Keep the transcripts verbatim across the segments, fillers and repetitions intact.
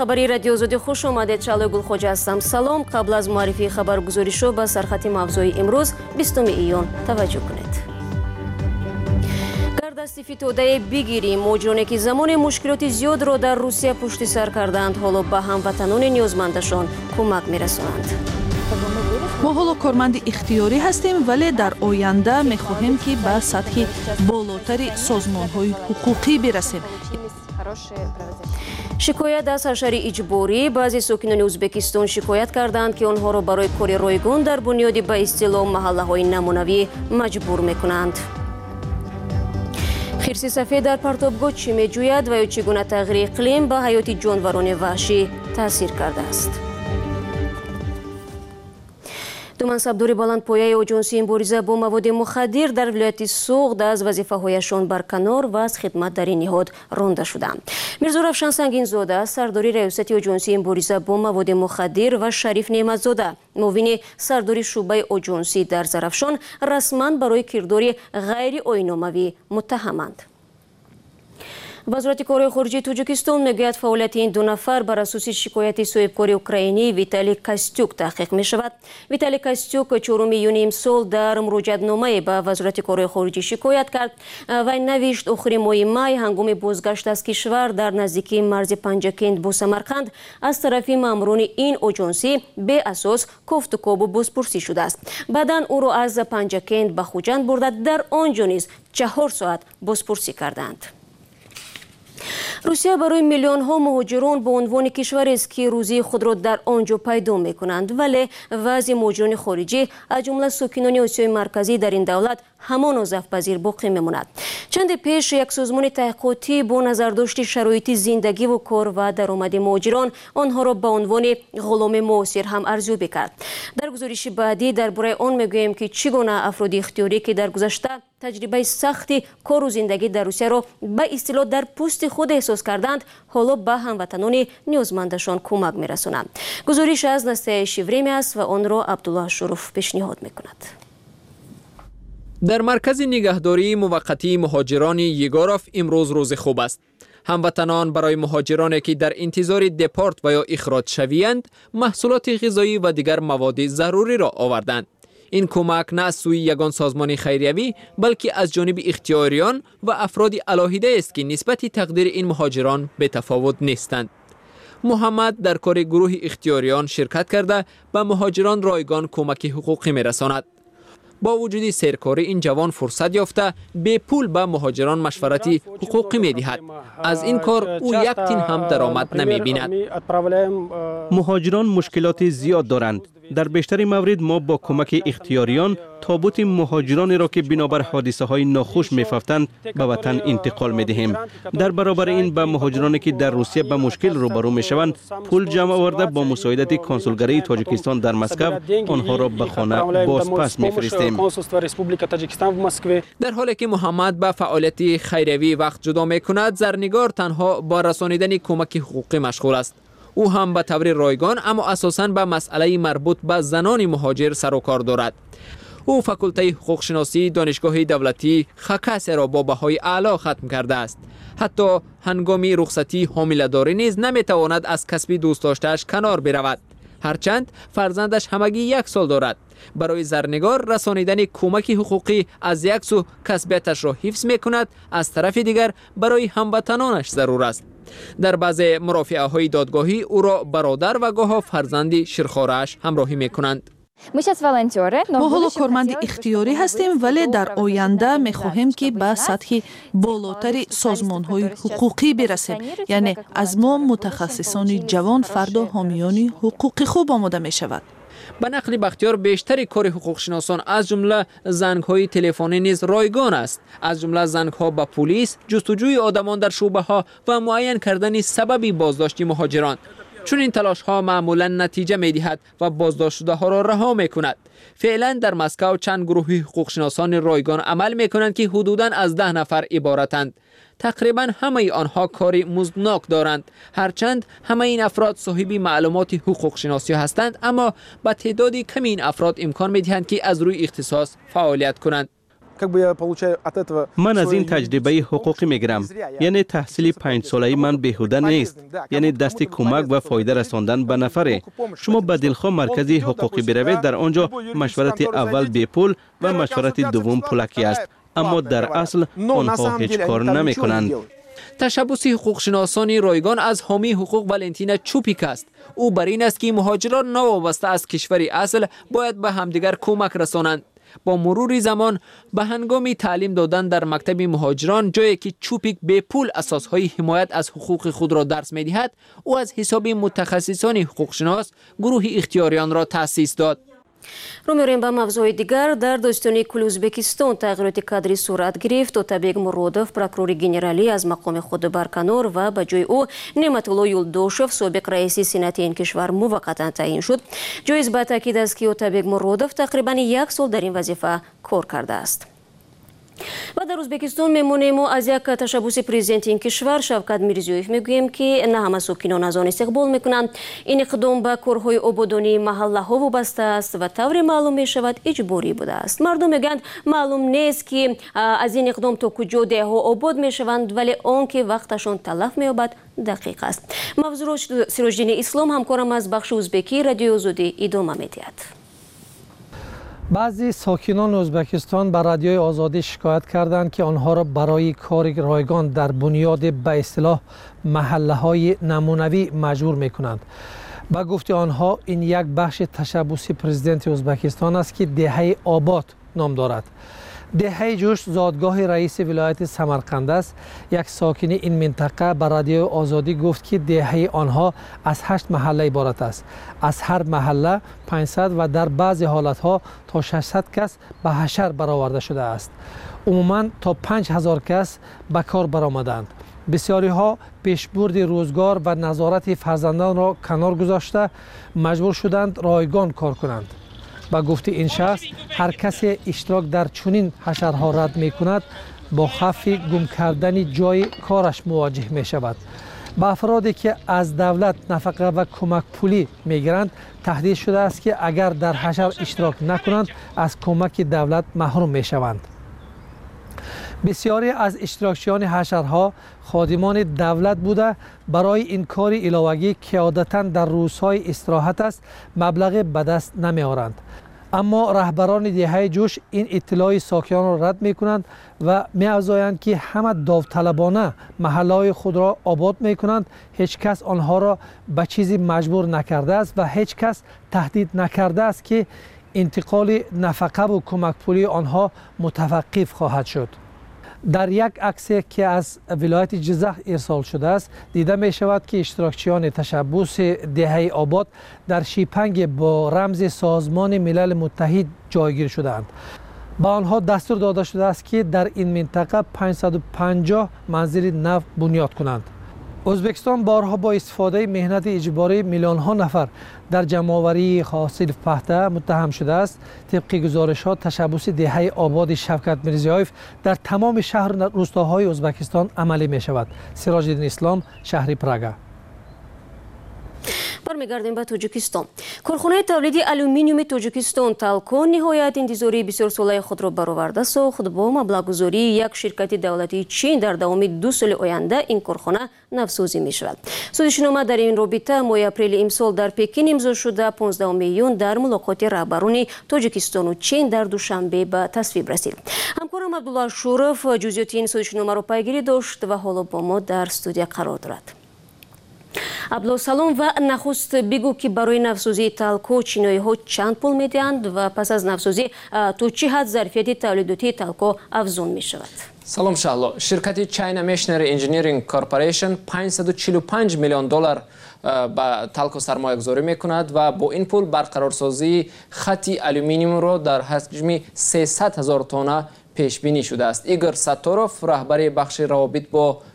خبری رادیو آزادی خوش آمدید. شعله گلخوجه هستم. سلام. قبل از معرفی خبرگزاری شو به سرخط موضوع امروز بیستم ایون توجه کنید. گرد فتوده بگیریم. مهاجرانی که زمان مشکلات زیاد را در روسیه پشت سر کردند حالا به هموطنان نیازمندشان کمک می‌رسانند. ما حالا کارمند اختیاری هستیم ولی در آینده می‌خواهیم که به سطح بالاتری سازمان‌های حقوقی برسیم. شکایت از حشر اجباری. بعضی ساکنان ازبکستان شکایت کردند که آنها را برای کار رایگان در بنیاد به اصطلاح محله‌های نمونوی مجبور می‌کنند. خرس سفید در پرتابگاه چی می‌جوید و یا چگونه تغییر اقلیم به حیات جانوران وحشی تاثیر کرده است؟ دو منصبدار بلندپایه آژانسی مبارزه با مواد مخدر در ولایت سوغد از وظیفه‌هایشان برکنار و از خدمت در این نهاد رانده شدند. میرزا رفشان سنگین‌زاده سرداری ریاست آژانسی مبارزه با مواد مخدر و شریف نعمت‌زاده معاون سرداری شعبه آژانسی در زرافشان رسما برای کردار غیر آیین‌ناموی متهمند. وزارت کار خارجه تاجیکستان میگوید فعالیت این دو نفر بر اساس شکایت صاحبکار اوکراینی ویتالی کاستیوک تحقیق می شود. ویتالی کاستیوک چهارم یونی امسال در مراجعتنامه به وزارت کار خارجه شکایت کرد و نوشت آخر ماه می هنگام بازگشت از کشور در نزدیکی مرز پنجکند با سمرقند از طرف ماموران این آژانسی به اساس کوفت و کوب و بازپرسی شده است. بعدا او را از پنجکند به خوجند برده در آنجا نیز چهار ساعت بازپرسی کردند. روسیه برای میلیون ها مهاجران به عنوان کشوری است که روزی خود را در آنجا پیدا می کنند ولی وضع مهاجران خارجی از جمله ساکنان آسیای مرکزی در این دولت همان نظرپذیر باقی میماند. چند پیش یک سازمان تحقیقاتی با نظرداشت شرایط زندگی و کار و درآمد مهاجران آنها را به عنوان غلام معاصر هم ارزیابی کرد. در گزارش بعدی درباره آن میگوییم که چگونه افراد اختیاری که در گذشته تجربه سختی کار و زندگی در روسیه را به اصطلاح در پوست خود احساس کردند حالا به هموطنان نیازمندشان کمک میرسانند. گزارش از نسته شیورمی است و آن را عبدالله شروف پیشنهاد میکند. در مرکز نگهداری موقتی مهاجران یگاروف امروز روز خوب است. هموطنان برای مهاجرانی که در انتظار دپارت و یا اخراج شویند محصولات غذایی و دیگر مواد ضروری را آوردند. این کمک نه از سوی یگان سازمان خیریوی بلکه از جانب اختیاریان و افراد علاهیده است که نسبت تقدیر این مهاجران به تفاوت نیستند. محمد در کار گروه اختیاریان شرکت کرده به مهاجران رایگان کمک حقوقی میرساند. با وجود سرکاری این جوان فرصت یافته به پول به مهاجران مشورتی حقوقی می دهد. از این کار او یک تین هم درآمد نمی بیند. مهاجران مشکلات زیاد دارند. در بیشتر موارد ما با کمک اختیاریان تابوت مهاجرانی را که بنابر حادثه های ناخوش می‌افتند به وطن انتقال می‌دهیم. در برابر این به مهاجرانی که در روسیه به مشکل روبرو می‌شوند پول جمع آورده با مساعدت کنسولگری تاجیکستان در مسکو آنها را به خانه بازپس می‌فرستیم. در حالی که محمد به فعالیت خیریوی وقت جدا می‌کند، زرنگار تنها با رسانیدن کمک حقوقی مشغول است. او هم به طور رایگان اما اساساً به مسئله مربوط به زنان مهاجر سر و کار دارد. او فاکولته حقوق شناسی دانشگاه دولتی خکس را با بهای اعلی ختم کرده است. حتی هنگامی رخصتی حامله‌داری نیز نمیتواند از کسب دوست داشته‌اش کنار برود. هرچند فرزندش همگی یک سال دارد. برای زرنگار رسانیدن کمک حقوقی از یک سو کسبیتش را حفظ می‌کند، از طرف دیگر برای هموطنانش ضرور است. در بعض مرافعه های دادگاهی او را برادر و گاه فرزند شیرخواره‌اش همراهی می‌کنند. ما حالا کارمند اختیاری هستیم ولی در آینده می‌خواهیم که به سطح بالاتری سازمان‌های حقوقی برسیم. یعنی از ما متخصصان جوان فردا حامیان حقوق خوب آماده می‌شود. به نقل بختیار بیشتر کار حقوق شناسان از جمله زنگ‌های تلفنی نیز رایگان است. از جمله زنگ‌ها به پلیس، جستجوی آدمان در شعبه‌ها و معین کردن سبب بازداشت مهاجران. چون این تلاش‌ها معمولاً نتیجه می‌دهد و بازداشت شده ها را رها می‌کند. فعلا در مسکو چند گروه حقوق شناسان رایگان عمل می‌کنند که حدوداً از ده نفر عبارتند. تقریبا همه آنها کاری مزدناک دارند. هرچند همه این افراد صاحب معلومات حقوق شناسی هستند اما به تعدادی کمی این افراد امکان می‌دهند که از روی اختصاص فعالیت کنند. من از این تجربه حقوقی میگیرم، یعنی تحصیل پنج ساله من بیهوده نیست، یعنی دست کمک و فایده رساندن به نفره. شما به دلخواه مرکزی حقوقی بروید، در آنجا مشورت اول بی پول و مشورت دوم پولکی است، اما در اصل آنها هیچ کار نمی کنند. تشبث حقوقشناسان رایگان از حامی حقوق والنتینا چوپیک است. او بر این است که مهاجران نوابسته از کشور اصل باید به همدیگر کمک رسانند. با مرور زمان به هنگام تعلیم دادن در مکتب مهاجران، جایی که چوپیک به پول اساسهای حمایت از حقوق خود را درس می‌دهد، او از حساب متخصصان حقوقشناس گروه اختیاریان را تأسیس داد. رو می‌ریم به موضوع دیگر. در داستان کل ازبکستان تغییرات کادری صورت گرفت. اوتابек مуродов прокурори генералӣ аз мақоми худ барканор ва ба ҷои ӯ неъматулло юлдошев собиқ раиси сенати ин кишвар муваққатан таъин шуд. ҷоиз ба таъкид аст ки اوتابек муродов тақрибан як сол дар ин вазифа кор кардааст. و در ازبکستان میمونیم و از یک تشبث پرزیدنت این کشور شوکت میرزیویف میگوییم که نه همه ساکنان از آن استقبال میکنند. این اقدام به کارهای آبادانی محله ها وابسته است و طور معلوم میشود اجباری بوده است. مردم میگویند معلوم نیست که از این اقدام تا کجا ده ها آباد میشوند، ولی آن که وقتشان تلف مییابد دقیق است. موضوع سراج‌الدین اسلام همکارم از بخش ازبکی رادیو آزادی ادامه میدهد. بعضی ساکنان ازبکستان به رادیوی آزادی شکایت کردند که آنها را برای کار رایگان در بنیاد به اصطلاح محله های نمونوی مجبور می کنند. با گفت آنها این یک بخش تشبث پرزیدنت ازبکستان است که دهه آباد نام دارد. دهه جوش زادگاه رئیس ولایت سمرقند است. یک ساکن این منطقه به رادیو آزادی گفت که دهه آنها از هشت محله عبارت است. از هر محله پانصد و در بعضی حالتها تا ششصد کس به حشر برآورده شده است. عموما تا پنج هزار کس به کار برآمدند. بسیاری ها پیشبرد روزگار و نظارت فرزندان را کنار گذاشته مجبور شدند رایگان کار کنند. با گفته این شخص هر کسی اشتراک در چنین حشرها رد می کند با خوف گم کردن جای کارش مواجه می شود. با افرادی که از دولت نفقه و کمک پولی می گیرند تهدید شده است که اگر در حشر اشتراک نکنند از کمک دولت محروم می شوند. بسیاری از اشتراکچیان حشرها خادمان دولت بوده برای این کار علاوگی که عادتاً در روزهای استراحت است مبلغ به دست نمی آورند. اما رهبران دهه جوش این اطلاع ساکنان را رد می کنند و می افزایند که همه داوطلبانه محله‌های خود را آباد می کنند. هیچ کس آنها را به چیزی مجبور نکرده است و هیچ کس تهدید نکرده است که انتقال نفقه و کمک پولی آنها متوقف خواهد شد. در یک عکس که از ولایت جزخ ارسال شده است دیده می شود که اشتراکچیان تشبث دهه آباد در شیپنگ با رمز سازمان ملل متحد جایگیر شدند. با آنها دستور داده شده است که در این منطقه پانصد و پنجاه منزل نو بنیاد کنند. ازبکستان بارها با استفاده مهنت اجباری میلیون ها نفر در جمع‌آوری حاصل پخته متهم شده است. طبق گزارش ها تشبث دهه آباد شوکت میرزیویف در تمام شهر روستاهای ازبکستان عملی می شود. سراج‌الدین اسلام، شهر پراگا. برمیگردیم به تاجیکستان. کارخانه تولید آلومینیوم تاجیکستان تالکو نهایت انتظاری بسیار ساله خود را برآورده ساخت. با مبلغ‌گذاری یک شرکت دولتی چین در داوم دو سال آینده این کارخانه نوسازی می شود. سازشنامه در این رابطه ماه اپریل امسال در پکین امضا شده پانزدهم میلیون در ملاقات رهبران تاجیکستان و چین در دوشنبه به تصویب رسید. همکارم عبدالله شورف جزئیات این سازشنامه را پیگیری داشت و حالا با ما در استودیو قرار دارد. عبدالله سلام و نخست بگو که برای نوسازی تالکو چینایی ها چند پول میدهند و پس از نوسازی تو چه حد ظرفیت تولیداتی تالکو افزون می شود؟ سلام شهلا. شرکت چاینا مشنری انجینیرینگ کارپوریشن پانصد و چهل و پنج میلیون دلار به تالکو سرمایه گذاری می کند و با این پول برقرارسازی خط آلومینیوم را در حجم سیصد هزار تن پیش بینی شده است. ایگور ساتوروف رهبر بخش روابط با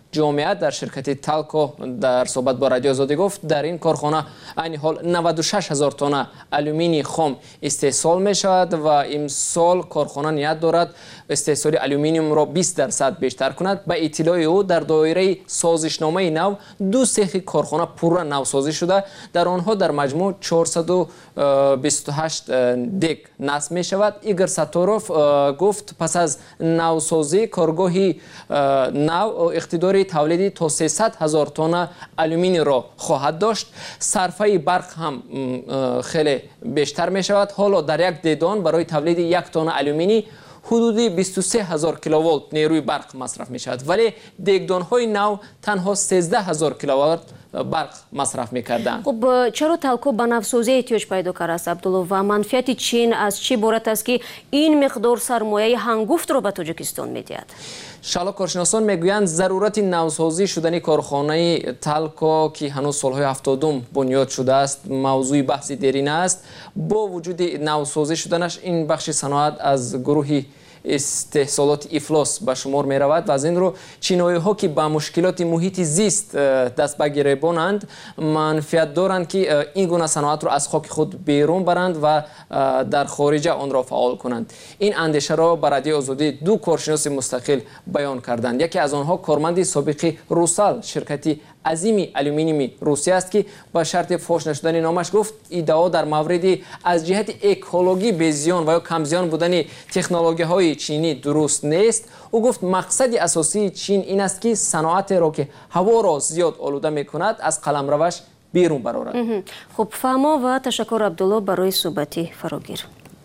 جامعه در شرکت تالکو در صحبت با رادیو آزادی گفت در این کارخانه عین حال نود و شش هزار تن آلومینی خام استحصال می شود و امسال کارخانه نیت دارد استحصال آلومینیوم را بیست درصد بیشتر کند. به اطلاع او در دایره سازشنامه نو دو سیخ کارخانه پورا نوسازی شده، در آنها در مجموع چهارصد و بیست و هشت دک نصب می شود. ایگور ساتوروف گفت پس از نوسازی کارگاهی نو اقتدار تولیدی تا سیصد هزار تن آلومینی را خواهد داشت. صرفه برق هم خیلی بیشتر می شود. حالا در یک دیدان برای تولید یک تن آلومینی حدودی بیست و سه هزار کیلووات نیروی برق مصرف می شود، ولی دیگدان های نو تنها سیزده هزار کیلووات برق مصرف می‌کردند. خب چرا تالکو به نوسازی احتیاج پیدا کرده است عبدالله و منفعت چین از چی عبارت است که این مقدار سرمایه هنگفت را به تاجیکستان می‌دهد؟ شالا کارشناسان میگویند ضرورت نوسازی شدن کارخانه تالکو که هنوز سالهای هفتادم بنیاد شده است موضوع بحث دیرینه است. با وجود نوسازی شدنش این بخش صنعت از گروهی استحصالات افلاس به شمار می رود و از این رو چینایی ها که با مشکلات محیط زیست دست به گریبانند منفعت دارند که این گونه صنعت را از خاک خود بیرون برند و در خارج آن را فعال کنند. این اندیشه را به رادیو آزادی دو کارشناس مستقل بیان کردند. یکی از آنها کارمند سابق روسال شرکتی عظیم آلومینیوم روسیه است که با شرط فاش نشدن نامش گفت ادعا در مورد از جهت اکولوژی بزیان و یا کمزیان بودن تکنولوژی های چینی درست نیست. او گفت مقصد اساسی چین این است که صنعت را که هوا را زیاد آلوده می کند از قلمروش بیرون برآورد. خب فهما و تشکر عبدالله برای صحبتی فراگیر.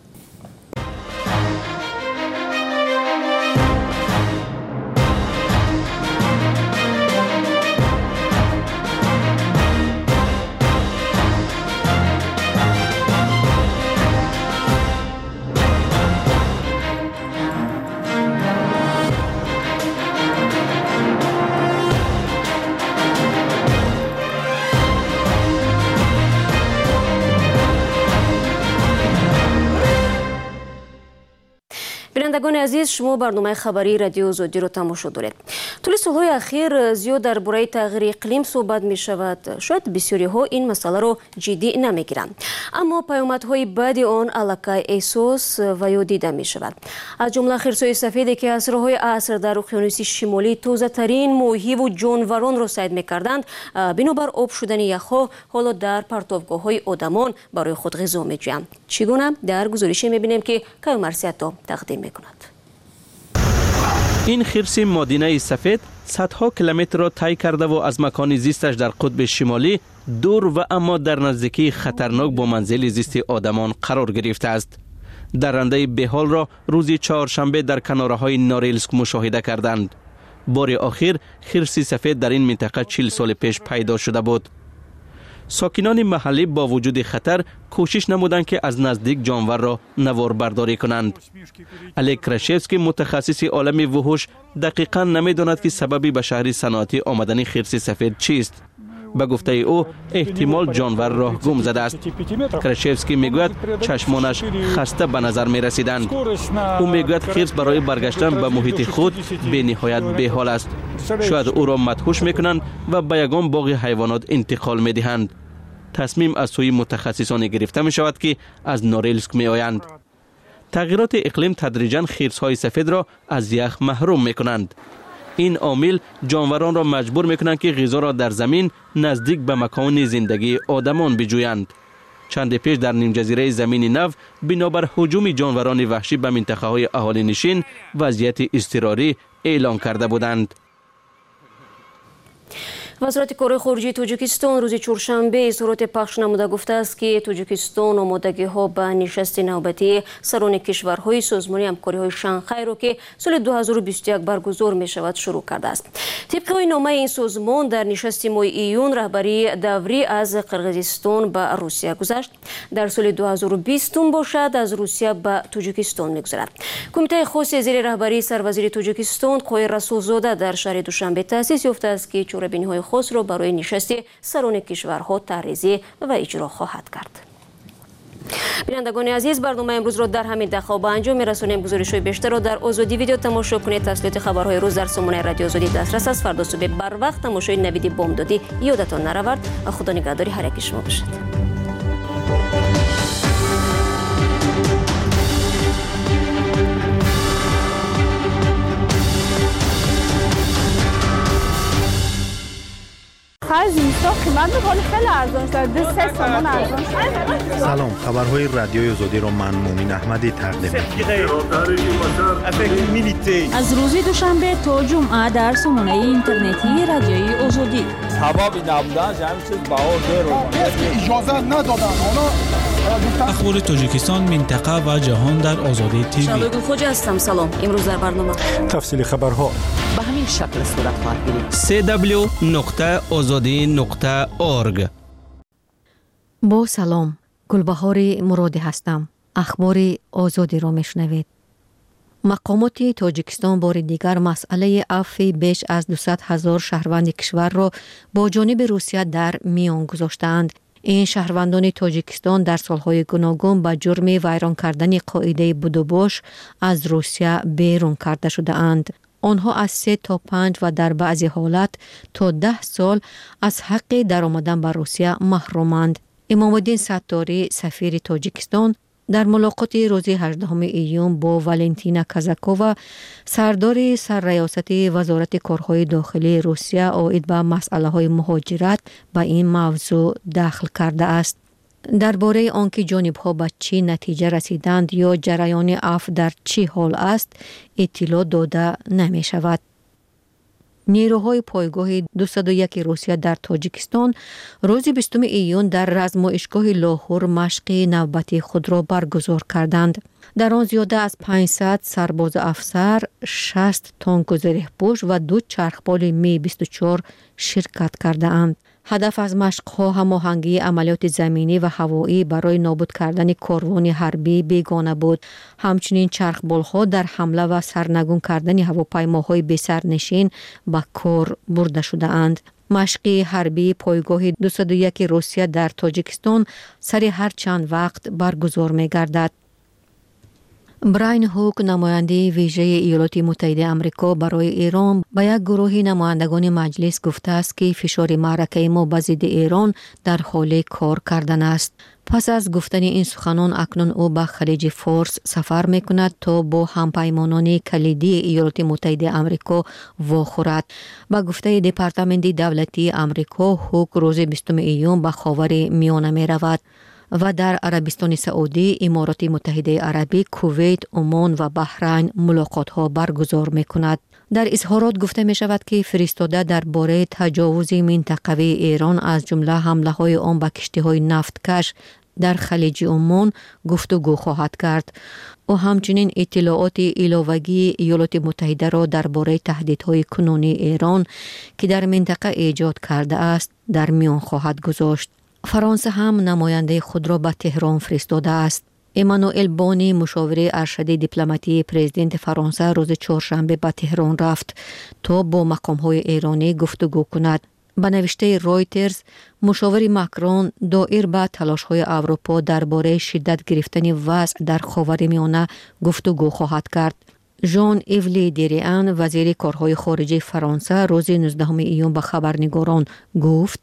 بینندگان عزیز، شما برنامه خبری رادیو آزادی را تماشا دارید. طول سالهای اخیر زیاد درباره تغییر اقلیم صحبت می شود. شاید بسیاری ها این مسئله را جدی نمی گیرند، اما پیامدهای بعد آن الکی احساس و یا دیده می شود. از جمله خرسای سفیدی که اسرهای عصر در اقیانوس شمالی تازه ترین ماهی و جانوران را صید می کردند، بنابر آب شدن یخها حالا در پرتابگاه های آدمان برای خود غذا می جویند. چگونه؟ در گزارشی می بینیم که کیومرثیتا تقدیم می کند. این خرس مادینه سفید صدها کیلومتر را طی کرده و از مکان زیستش در قطب شمالی دور و اما در نزدیکی خطرناک با منزل زیست آدمان قرار گرفته است. درنده بهال را روز چهارشنبه در کناره‌های نارلسک مشاهده کردند. بار آخر خرس سفید در این منطقه چهل سال پیش پیدا شده بود. ساکنان محلی با وجود خطر کوشش نمودند که از نزدیک جانور را نوار برداری کنند. الک کراشفسکی متخصص عالم وحوش دقیقاً نمیداند که سببی به شهر صنعتی آمدن خرس سفید چیست. به گفته او احتمال جانور راه گم زده است. کراشفسکی میگوید چشمانش خسته به نظر می رسیدند. او میگوید خرس برای برگشتن به محیط خود به نهایت بی‌حال است. شاید او را مدهوش میکنند و به یگان باغ حیوانات انتقال میدهند. تصمیم از سوی متخصصان گرفته می شود که از نارلسک می آیند. تغییرات اقلیم تدریجاً خرس‌های سفید را از یخ محروم می کنند. این عامل جانوران را مجبور می کنند که غذا را در زمین نزدیک به مکان زندگی آدمان بجویند. چند پیش در نیم جزیره زمین نو بنابر هجوم جانوران وحشی به منطقه های اهالی نشین وضعیت اضطراری اعلان کرده بودند. وزارت کار خارجه تاجیکستان روز چهارشنبه اظهارات پخش نموده گفته است که تاجیکستان آمادگی ها به نشست نوبتی سران کشورهای سازمان همکاری های شانگهای را که سال دو هزار و بیست و یک برگزار می شود شروع کرده است. طبق نامه این سازمان در نشست ماه ایون رهبری دوری از قرقیزستان به روسیه گذشت. در سال دو هزار و بیست باشد از روسیه به تاجیکستان می‌گذرد. کمیته خاص زیر رهبری سروزیر تاجیکستان قوی رسولزاده در شهر دوشنبه تأسیس یافته است که چاره‌بینی‌های خاص را برای نشست سران کشورها طرح‌ریزی و اجرا خواهد کرد. بینندگان عزیز، برنامه امروز را در همین دقیقه به انجام می‌رسانیم. گزارش‌های بیشتر را در آزادی ویدیو تماشا کنید. تسلیت خبرهای روز در سامانه رادیو آزادی دسترس است. فردا صبح بر وقت تماشای نوید بامدادی یادتان نرود. خدا نگهداری هر یک شما باشد. سلام، خبرهای رادیوی آزادی را من مومن احمدی تقدیم می‌کنم. از روز دوشنبه تا جمعه در سامانه اینترنتی رادیوی آزادی. سبب نبودن همین چیز بهار رو اجازه ندادن. اخبار تاجیکستان، منطقه و جهان در آزادی تیوی. شادو خوجا هستم. سلام. امروز در برنامه تفصیل خبرها به همین شکل صورت خواهد گرفت. سی دبلیو نقطه آزادی نقطه اورگ. با سلام، گلبهار مرادی هستم. اخبار آزادی را میشنوید. مقامات تاجیکستان بار دیگر مسئله عفو بیش از دویست هزار شهروند کشور را با جانب روسیه در میان گذاشتند. این شهروندان تاجیکستان در سالهای گوناگون به جرم ویران کردن قاعده بودوباش از روسیه بیرون کرده شده اند. آنها از سه تا پنج و در بعضی حالت تا ده سال از حق در آمدن به روسیه محرومند. امام الدین ستاری سفیر تاجیکستان در ملاقات روز هجدهم ایون با والنتینا کازاکووا سردار سرریاست وزارت کارهای داخلی روسیه عاید به مسئله های مهاجرت به این موضوع دخل کرده است. درباره آنکه جانب‌ها به چی نتیجه رسیدند یا جریان عفو در چی حال است اطلاع داده نمی شود. نیروهای پایگاه دویست و یک روسیه در تاجیکستان روز بیستم ایون در رزمایشگاه لاهور مشق نوبتی خود را برگزار کردند. در آن زیاده از پانصد سرباز افسر، شصت تانک زره‌پوش و دو چرخبال می بیست و چهار شرکت کرده اند. هدف از مشق‌ها هماهنگی عملیات زمینی و هوایی برای نابود کردن کاروان حربی بیگانه بود. همچنین چرخبال‌ها در حمله و سرنگون کردن هواپیماهای بی‌سرنشین به کار برده شده اند. مشق حربی پایگاه دویست و یک روسیه در تاجیکستان سری هر چند وقت برگزار می‌گردد. براین هوک، نماینده ویژه ایالات متحده آمریکا برای ایران، به یک گروه نمایندگان مجلس گفته است که فشار معرکه ما به ضد ایران در حال کار کردن است. پس از گفتن این سخنان اکنون او به خلیج فارس سفر میکند تا با همپیمانان کلیدی ایالات متحده آمریکا واخورد. با گفته دپارتمنت دولتی آمریکا، هوک روز بیستم ایون به خاور میانه می رود و در عربستان سعودی، امارات متحده عربی، کویت، عمان و بحرین ملاقات ها برگزار می کند. در اظهارات گفته می شود که فرستاده درباره تجاوز منطقوی ایران از جمله حمله های آن به کشتی های نفتکش در خلیج عمان گفتگو خواهد کرد. او همچنین اطلاعات علاوه‌ای ایالات متحده را درباره تهدیدهای کنونی ایران که در منطقه ایجاد کرده است در میان خواهد گذاشت. فرانسه هم نماینده خود را به تهران فرستاده است. امانوئل بونی، مشاور ارشد دیپلماتی پرزیدنت فرانسه، روز چهارشنبه به تهران رفت تا با مقام‌های ایرانی گفتگو کند. به نوشته رویترز، مشاور ماکرون دایر به تلاش‌های اروپا درباره شدت گرفتن وضع در خاورمیانه گفتگو خواهد کرد. ژان ایو لی دریان، وزیر کارهای خارجه فرانسه، روز نوزدهم ایون به خبرنگاران گفت: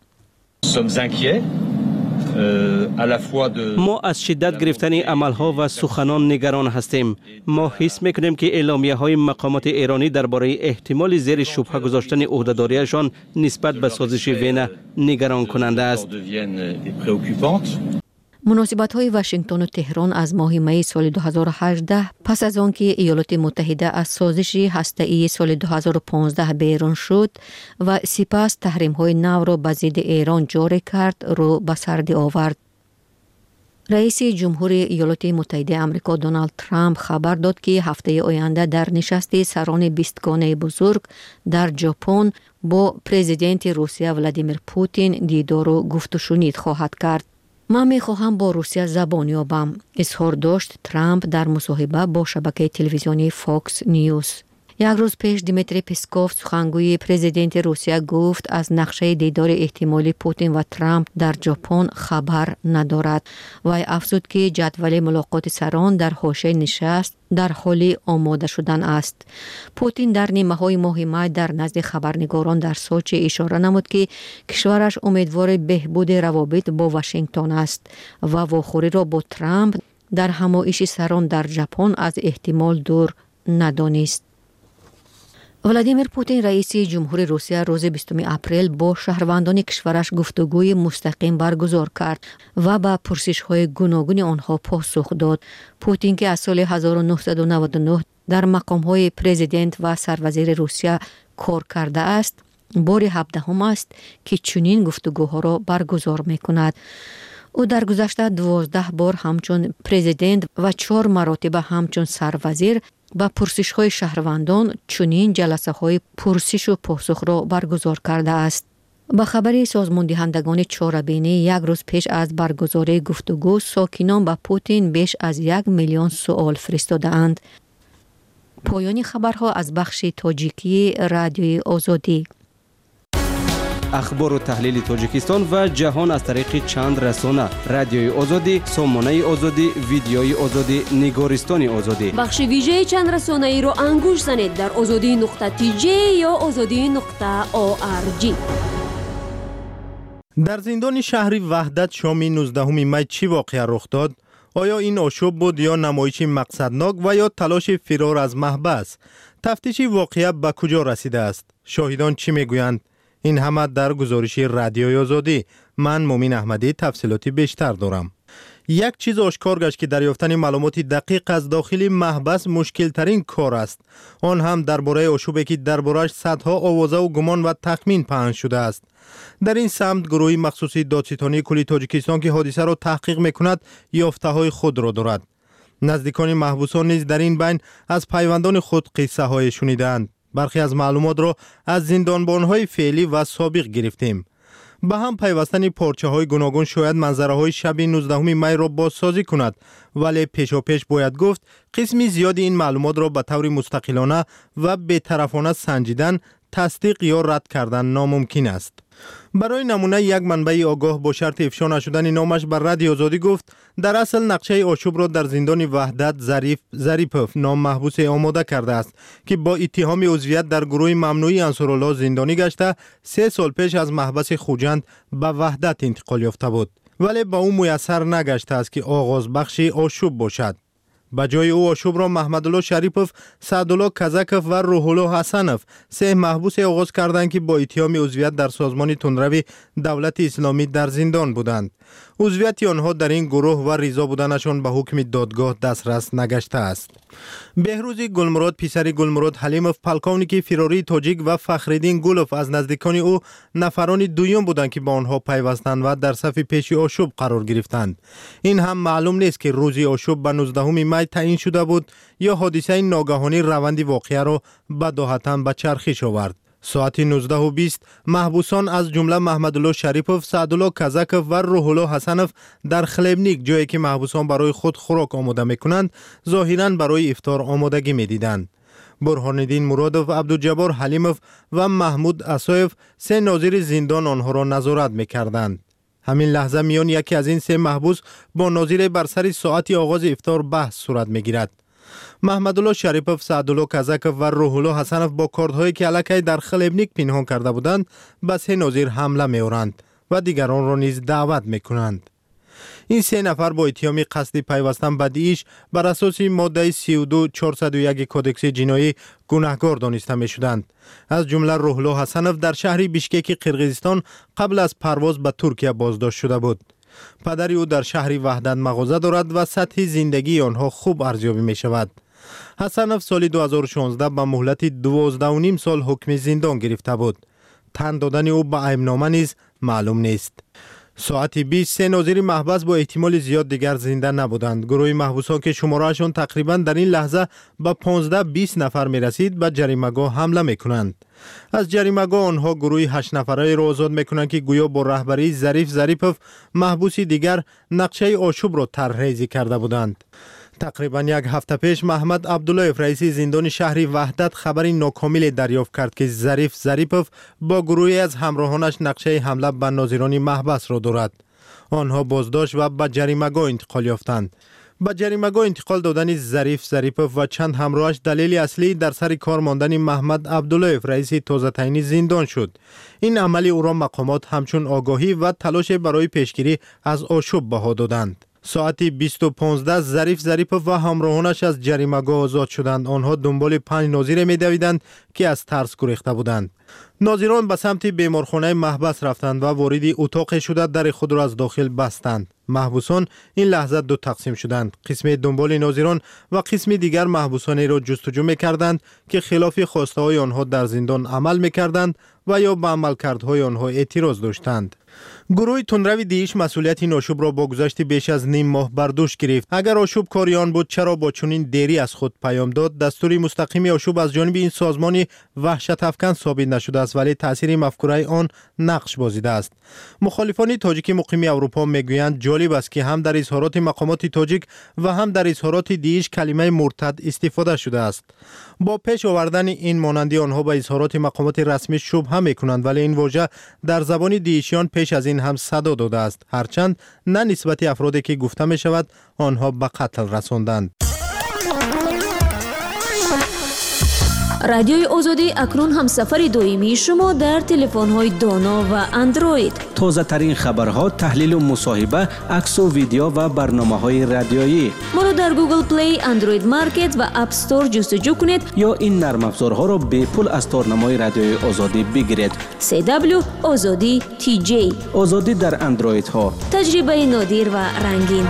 ما از شدت گرفتن عملها و سخنان نگران هستیم. ما حس میکنیم که اعلامیه های مقامات ایرانی درباره احتمال زیر شبهه گذاشتن عهده‌داریشان نسبت به سازش وین نگران کننده است. مناسبت های واشنگتن و تهران از ماه می سال دو هزار و هجده پس از آنکه ایالات متحده از سازش هسته‌ای سال دو هزار و پانزده بیرون شد و سپس تحریم های نو را به ضد ایران جاری کرد، رو به سر آورد. رئیس جمهور ایالات متحده آمریکا دونالد ترامپ خبر داد که هفته آینده در نشست سران بیستگانه بزرگ در ژاپن با پرزیدنت روسیه ولادیمیر پوتین دیدار و گفت و شنید خواهد کرد. من می خواهم با روسیه زبان یابم، اظهار داشت ترامپ در مصاحبه با شبکه تلویزیونی فاکس نیوز. یک روز پیش دیمیتری پسکوف سخنگوی پرزیدنت روسیه گفت از نقشه دیدار احتمالی پوتین و ترامپ در ژاپن خبر ندارد. وی افزود که جدول ملاقات سران در حاشیه نشست در حال آماده شدن است. پوتین در نیمه های ماه می در نزد خبرنگاران در سوچی اشاره نمود که کشورش امیدوار بهبود روابط با واشنگتن است و واخوری را با ترامپ در همایش سران در ژاپن از احتمال دور ندانست. ولادیمیر پوتین رئیس جمهور روسیه روز بیستم اپریل با شهروندان کشورش گفتگوی مستقیم برگزار کرد و به پرسش‌های گوناگون آنها پاسخ داد. پوتین که از سال هزار و نهصد و نود و نه در مقام‌های پرزیدنت و سروزیر روسیه کار کرده است، بار هفدهم است که چنین گفتگوها را برگزار می‌کند. او در گذشته دوازده بار همچون پرزیدنت و چهار مراتب همچون سروزیر با پرسش های شهروندان چنین جلسه های پرسش و پاسخ را برگزار کرده است. با خبری سازمان دهندگان چهاربینی یک روز پیش از برگزاری گفتگو، ساکنان با پوتین بیش از یک میلیون سوال فرستاده اند. پایان خبرها از بخش تاجیکی رادیوی آزادی. اخبار و تحلیل تاجیکستان و جهان از طریق چند رسانه: رادیوی آزادی، سامانه آزادی، ویدیوی آزادی، نگارستان آزادی. بخش ویژه چند رسانه ای را انگوش زنید در آزادی نقطه تی جی یا آزادی نقطه او آر جی. در زندان شهر وحدت شام نوزدهم می چی واقعه رخ داد؟ آیا این آشوب بود یا نمایش مقصدناک و یا تلاش فرار از محبس؟ تفتیش واقعه به کجا رسیده است؟ شاهدان چی میگویند؟ این همه در گزارش رادیوی آزادی. من مومین احمدی تفصیلاتی بیشتر دارم. یک چیز آشکار گشت که دریافتن معلومات دقیق از داخل محبس مشکل ترین کار است. آن هم درباره آشوبی که درباره‌اش صدها آوازه و گمان و تخمین پهن شده است. در این سمت گروهی مخصوصی دادستانی کل تاجیکستان که حادثه را تحقیق میکند یافته‌های خود را دارد. نزدیکان محبوسان نیز در این بین از پیوندان خود قصه های شنیدند. برخی از معلومات را از زندانبان‌های فعلی و سابق گرفتیم. به هم پیوستن پارچه‌های گوناگون شاید منظره‌های شب نوزدهم می را بازسازی کند، ولی پیشاپیش باید گفت قسمی زیادی این معلومات را به طور مستقلانه و بی‌طرفانه سنجیدن، تصدیق یا رد کردن ناممکن است. برای نمونه یک منبع آگاه با شرط افشا نشدن نامش بر رادیو آزادی گفت در اصل نقشه آشوب را در زندان وحدت ظریف ظریپوف نام محبوس آماده کرده است که با اتهام عضویت در گروه ممنوعی انصارالله زندانی گشته سه سال پیش از محبس خوجند به وحدت انتقال یافته بود، ولی با او میسر نگشته است که آغاز بخش آشوب باشد. به جای او آشوب را محمدالله شریپوف، سعدالله کزکوف و روحالله حسنوف سه محبوس آغاز کردند که با اتهام عضویت در سازمان تندروی دولت اسلامی در زندان بودند. عضویت آنها در این گروه و رضا بودنشان به حکم دادگاه دسترس نگشته است. بهروز گلمراد پسر گلمراد حلیموف پلکونیک فراری تاجیک و فخرالدین گلوف از نزدیکان او نفران دویم بودند که با آنها پیوستند و در صف پیش آشوب قرار گرفتند. این هم معلوم نیست که روزی آشوب به نوزدهم می تعیین شده بود یا حادثه ناگهانی روند واقعه را بداهتا به چرخش آورد. ساعت نوزده و بیست محبوسان از جمله محمدالله شریپوف، سعدالله کزکوف و روحالله حسنوف در خلیبنیک، جایی که محبوسان برای خود خوراک آماده میکنند، ظاهراً برای افطار آمادگی میدیدند. برهانالدین مرادوف، عبدالجبار حلیموف و محمود اسایف سه ناظر زندان آنها را نظارت میکردند. همین لحظه میان یکی از این سه محبوس با ناظر بر سر ساعت آغاز افطار بحث صورت میگیرد. محمدالله شریپوف، سعدالله کزکوف و روحالله حسنوف با کارت‌هایی که علاقه در خلیبنیک پنهان کرده بودند به سه ناظر حمله می‌آورند و دیگران را نیز دعوت می‌کنند. این سه نفر با اتهام قصد پیوستن به داعش بر اساس ماده سی و دو چهارصد و یک کدکس جنایی گناهکار دانسته می‌شدند. از جمله روحالله حسنوف در شهر بیشکک قرقیزستان قبل از پرواز به ترکیه بازداشت شده بود. پدری او در شهر وحدت مغازه دارد و سطح زندگی آنها خوب ارزیابی می شود. حسنوف سال دو هزار و شانزده به مهلت دوازده و نیم سال حکم زندان گرفته بود. تن دادن او به ایمنامه نیز معلوم نیست. ساعت بیست سه ناظر محبس با احتمال زیاد دیگر زنده نبودند. گروه محبوسان که شمارهشان تقریبا در این لحظه به پانزده بیست نفر می رسید به جریمه‌گاه حمله می کنند. از جریمه‌گاه آنها گروه هشت نفره را آزاد می کنند که گویا با رهبری ظریف ظریپوف محبوسی دیگر نقشه آشوب را طرحریزی کرده بودند. تقریبا یک هفته پیش محمد عبداللهیف رئیس زندان شهری وحدت خبری ناکامل دریافت کرد که ظریف ظریپوف با گروهی از همراهانش نقشه حمله به ناظران محبس را دارد. آنها بازداشت و به جریمه‌گاه انتقال یافتند. به جریمه‌گاه انتقال دادن ظریف ظریپوف و چند همراهش دلیل اصلی در سر کار ماندن محمد عبداللهیف رئیس تازه تعیین زندان شد. این عمل او را مقامات همچون آگاهی و تلاش برای پیشگیری از آشوب بها دادند. ساعت بیست و پانزده ظریف ظریپوف و همراهانش از جریمه‌گاه آزاد شدند. آنها دنبال پنج ناظر می‌دویدند که از ترس گریخته بودند. ناظران به سمت بیمارخانه محبس رفتند و وارد اتاق شده در خود را از داخل بستند. محبوسان این لحظه دو تقسیم شدند. قسم دنبال ناظران و قسم دیگر محبوسانی را جستجو می‌کردند که خلاف خواسته های آنها در زندان عمل می‌کردند و یا به عملکردهای آنها اعتراض داشتند. گروه تندروی دیش مسئولیت این آشوب را با گذشت بیش از نیم ماه بر دوش گرفت. اگر آشوب کاری آن بود چرا با چنین دیری از خود پیام داد؟ دستور مستقیم آشوب از جانب این سازمان وحشت افکن ثابت نشده است ولی تاثیر مفکوره آن نقش بازیده است. مخالفان تاجیک مقیم اروپا میگویند جالب است که هم در اظهارات مقامات تاجیک و هم در اظهارات دیش کلمه مرتد استفاده شده است. با پیش آوردن این مانندی آنها به اظهارات مقامات رسمی شبهه میکنند ولی این واژه در زبان دیشیان پیش از این هم صدا داده است، هرچند نه نسبت افرادی که گفته می شود آنها به قتل رساندند. رادیوی آزادی اکنون هم سفر دویمی شما در تلفن‌های دانا و اندروید. تازه ترین خبرها، تحلیل و مصاحبه، عکس و ویدیو و برنامه‌های رادیویی. ما را در گوگل پلی، اندروید مارکت و اپ استور جستجو کنید یا این نرم افزارها را به پول از تارنمای رادیوی آزادی بگیرید. سی دبلیو آزادی تی جی. آزادی در اندروید ها. تجربه نادر و رنگین.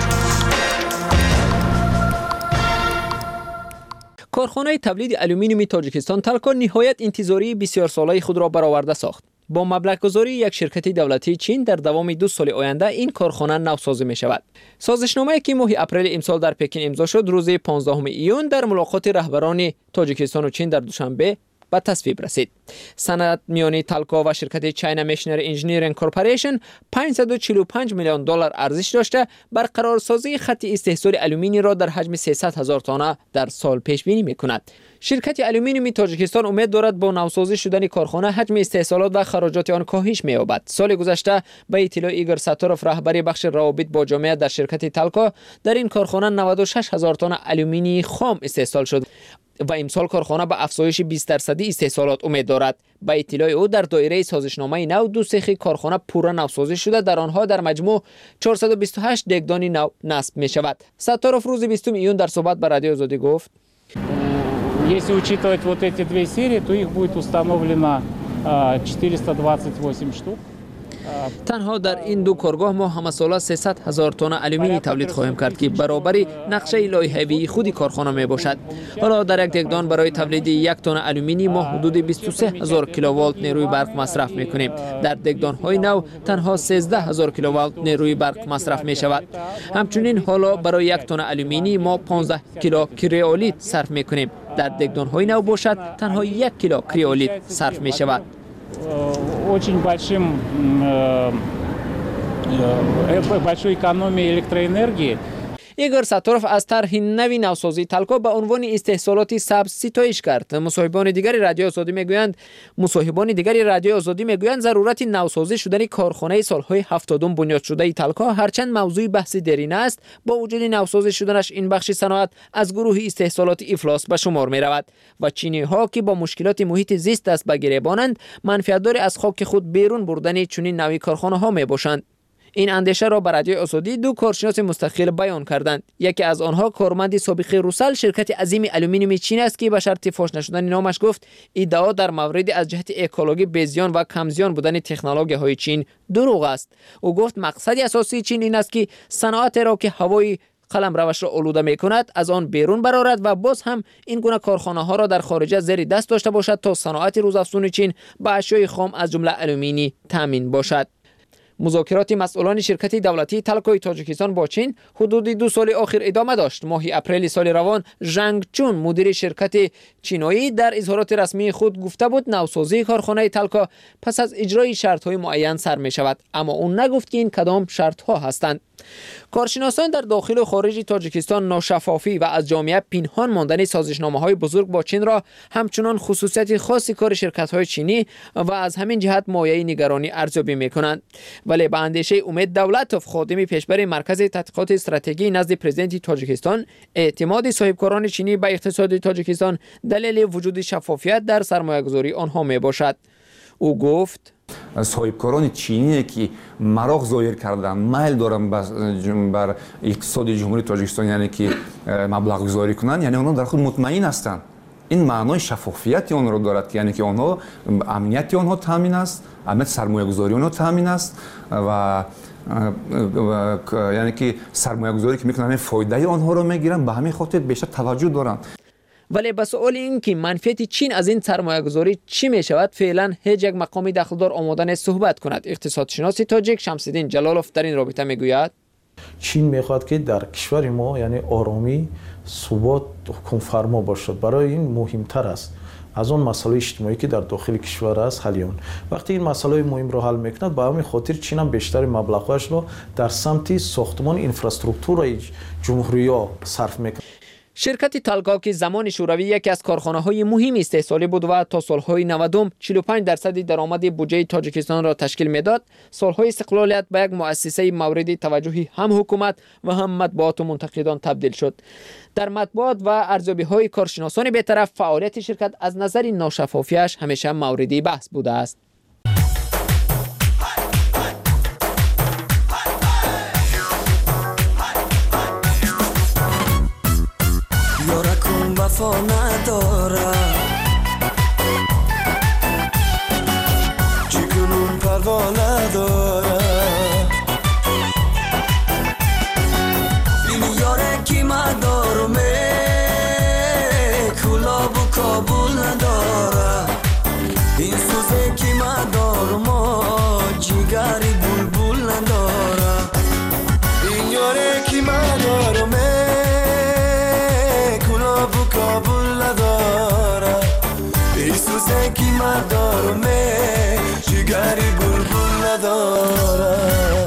کارخانه تولید آلومینیوم تاجیکستان تلکا نهایت انتظاری بسیار ساله خود را برآورده ساخت. با مبلغ گذاری یک شرکت دولتی چین در دوام دو سال آینده این کارخانه نوسازی می شود. سازشنامه‌ای که ماه اپریل امسال در پکین امضا شد روز پانزدهم ایون در ملاقات رهبران تاجیکستان و چین در دوشنبه به تصویب رسید. سند میانی تلکا و شرکت چاینا مشینری انجینیرینگ کورپوریشن پانصد و چهل و پنج میلیون دلار ارزش داشته برقرارسازی خط استحصال آلومینی را در حجم سیصد هزار تانه در سال پیش بینی میکند. شرکت آلومینیوم تاجیکستان امید دارد با نوسازی شدن کارخانه حجم استحصالات و خراجات آن کاهش می‌یابد. سال گذشته به اطلاع ایگور ساتوروف رهبر بخش روابط با جامعه در شرکت تلکا در این کارخانه نود و شش هزار تن آلومینی خام استحصال شد و امسال کارخانه به افزایش بیست درصدی استحصالات امید دارد. به اطلاع او در دایره سازشنامه نو دو سیخ کارخانه پورا نوسازی شده، در آنها در مجموع چهارصد و بیست و هشت دگدان نو نصب می شود. ساتوروف روز بیستم ایون در صحبت با رادیو آزادی گفت: Если учитывать вот эти две серии, то их будет установлено четыреста двадцать восемь штук. تنها در این دو کارگاه ما همه ساله سیصد هزار تن آلومینی تولید خواهیم کرد که برابر نقشه لایحه‌ای خود کارخانه می باشد. حالا در یک دگدان برای تولید یک تن آلومینی ما حدود بیست و سه هزار کیلووات نیروی برق مصرف می کنیم. در دگدان های نو تنها سیزده هزار کیلووات نیروی برق مصرف می شود. همچنین حالا برای یک تن آلومینی ما پانزده کیلو کریولیت صرف می کنیم. در دگدان های نو باشد تنها یک کیلو کریولیت صرف می شود. Очень большим, большой экономией электроэнергии. ایگور ساتوروف از طرح نوی نوسازی تلکا به عنوان استحصالات سبز ستایش کرد. مصاحبان دیگری رادیو آزادی میگویند مصاحبان دیگری رادیو آزادی میگویند ضرورت نوسازی شدن کارخانه سالهای هفتادم بنیاد شده تلکا هرچند موضوع بحث دیرینه است، با وجود نوسازی شدنش این بخش صنعت از گروه استحصالات افلاس به شمار می رود و چینی ها که با مشکلات محیط زیست دست به گریبانند منفعتدار از خاک خود بیرون بردن چنین نوی کارخانه ها می باشند. این اندیشه را به رادیو آزادی دو کارشناس مستقل بیان کردند. یکی از آنها کارمند سابق روسل شرکت عظیم آلومینیوم چین است که به شرط فاش نشدن نامش گفت ادعا در مورد از جهت اکولوژی بزیان و کمزیان بودن تکنولوژی های چین دروغ است. او گفت مقصد اساسی چین این است که صنعت را که هوای قلم روش را آلوده می کند از آن بیرون برآورد و باز هم این گونه کارخانه ها را در خارج زیر دست داشته باشد تا صنعت روزافزون چین به اشیاء خام از جمله آلومینی تامین باشد. مذاکرات مسئولان شرکت دولتی تلکوی تاجیکستان با چین حدود دو سال آخر ادامه داشت. ماه اپریل سال روان ژنگ چون مدیر شرکت چینایی در اظهارات رسمی خود گفته بود نوسازی کارخانه تلکا پس از اجرای شرط‌های معین سر می شود، اما اون نگفت که این کدام شرط‌ها هستند. کارشناسان در داخل و خارج تاجیکستان ناشفافی و از جامعه پنهان ماندن سازشنامه‌های بزرگ با چین را همچنان خصوصیت خاصی کار شرکت‌های چینی و از همین جهت مایه نگرانی ارزیابی می‌کنند. ولی به اندیشه امید دولتوف، خادم پیشبر مرکز تحقیقات استراتژی نزد پرزیدنت تاجیکستان، اعتماد صاحبکاران چینی به اقتصاد تاجیکستان دلیل وجود شفافیت در سرمایه‌گذاری آنها میباشد. او گفت صاحبکاران چینی که مراغ ظاهر کردن میل دارن بر اقتصاد جمهوری تاجیکستان، یعنی که مبلغ گذاری کنن، یعنی آنها در خود مطمئن هستند. این معنای شفافیت آن را دارد که یعنی که آنها امنیت آنها تامین است، امنیت سرمایه گذاری آنها تامین است و یعنی که سرمایه گذاری که میکنن فایده آنها را میگیرن، به همین خاطر بیشتر توجه دارن. ولی به سؤال این که منفعت چین از این سرمایه گذاری چی می شود فعلا هیچ یک مقامی دخلدار آماده نیست صحبت کند. اقتصادشناس تاجیک شمس‌الدین جلالوف در این رابطه میگوید چین میخواد که در کشور ما یعنی آرامی، ثبات، حکم فرما باشد. برای این مهمتر است از اون مسائل اجتماعی که در داخل کشور است حل اون. وقتی این مسائل مهم را حل میکند، به همین خاطر چین هم بیشتر مبلغش را در سمت ساختمان اینفراستراکچور جمهوریه صرف میکند. شرکت تلکا که زمان شوروی یکی از کارخانه‌های مهم استحصالی بود و تا سالهای نود چهل و پنج درصد درآمد بودجه تاجیکستان را تشکیل میداد، سالهای استقلالیت به یک مؤسسه مورد توجه هم حکومت و هم مطبوعات و منتقدان تبدیل شد. در مطبوعات و ارزیابی‌های کارشناسان بی‌طرف فعالیت شرکت از نظر ناشفافیش همیشه مورد بحث بوده است. وفا نداره چیکنون پروا نداره این یاره کی مدارمه کلاب و کابل نداره این سوزه کی مدارما جیگری بلبل نداره این یاره کی مدارمه کابل نداره ایسوزه کی مدارمه جیگری بلبل نداره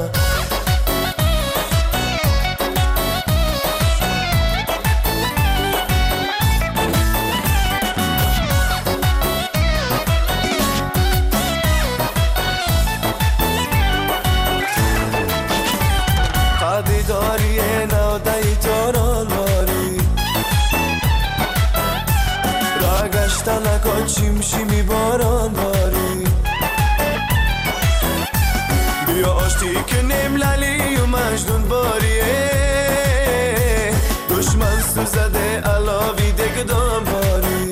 قدی داری نودهی تاران نکن چیم شیمی باران باری بیا آشتی که نملالی و مجنون باریه دشمن سوزده علاوی دگدام باری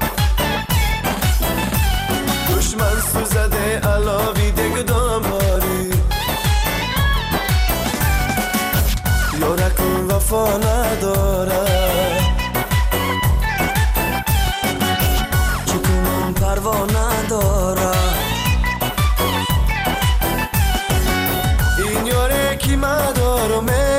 دشمن سوزده علاوی دگدام باری یارکون وفا نداره پروا نداره این یاره کی مدارمه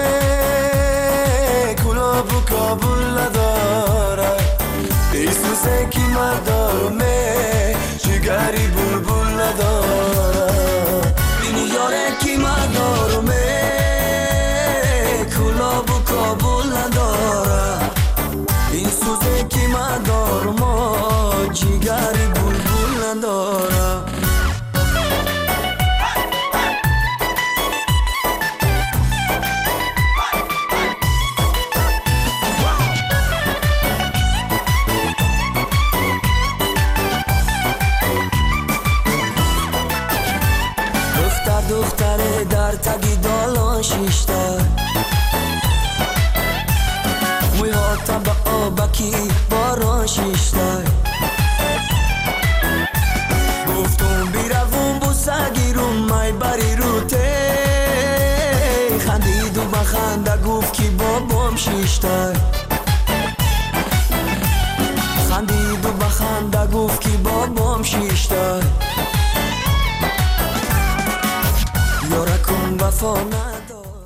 کلاب و کابل نداره ایسوسه کی مدارمه جیگری بلبل نداره این یاره کی مدارمه کلاب و کابل نداره این سوزه کی مدارمه جیگری بلبل نداره دختر دختره در تگی دالان شیشتر موی هاتا با آبکی باران شیشتر گفتم بیروون بو سگیرون مای بری رو ته خندید و بخنده گفت کی بابام شیشتر خندید و بخنده گفت کی بابام شیشتر یارک وفا نداره.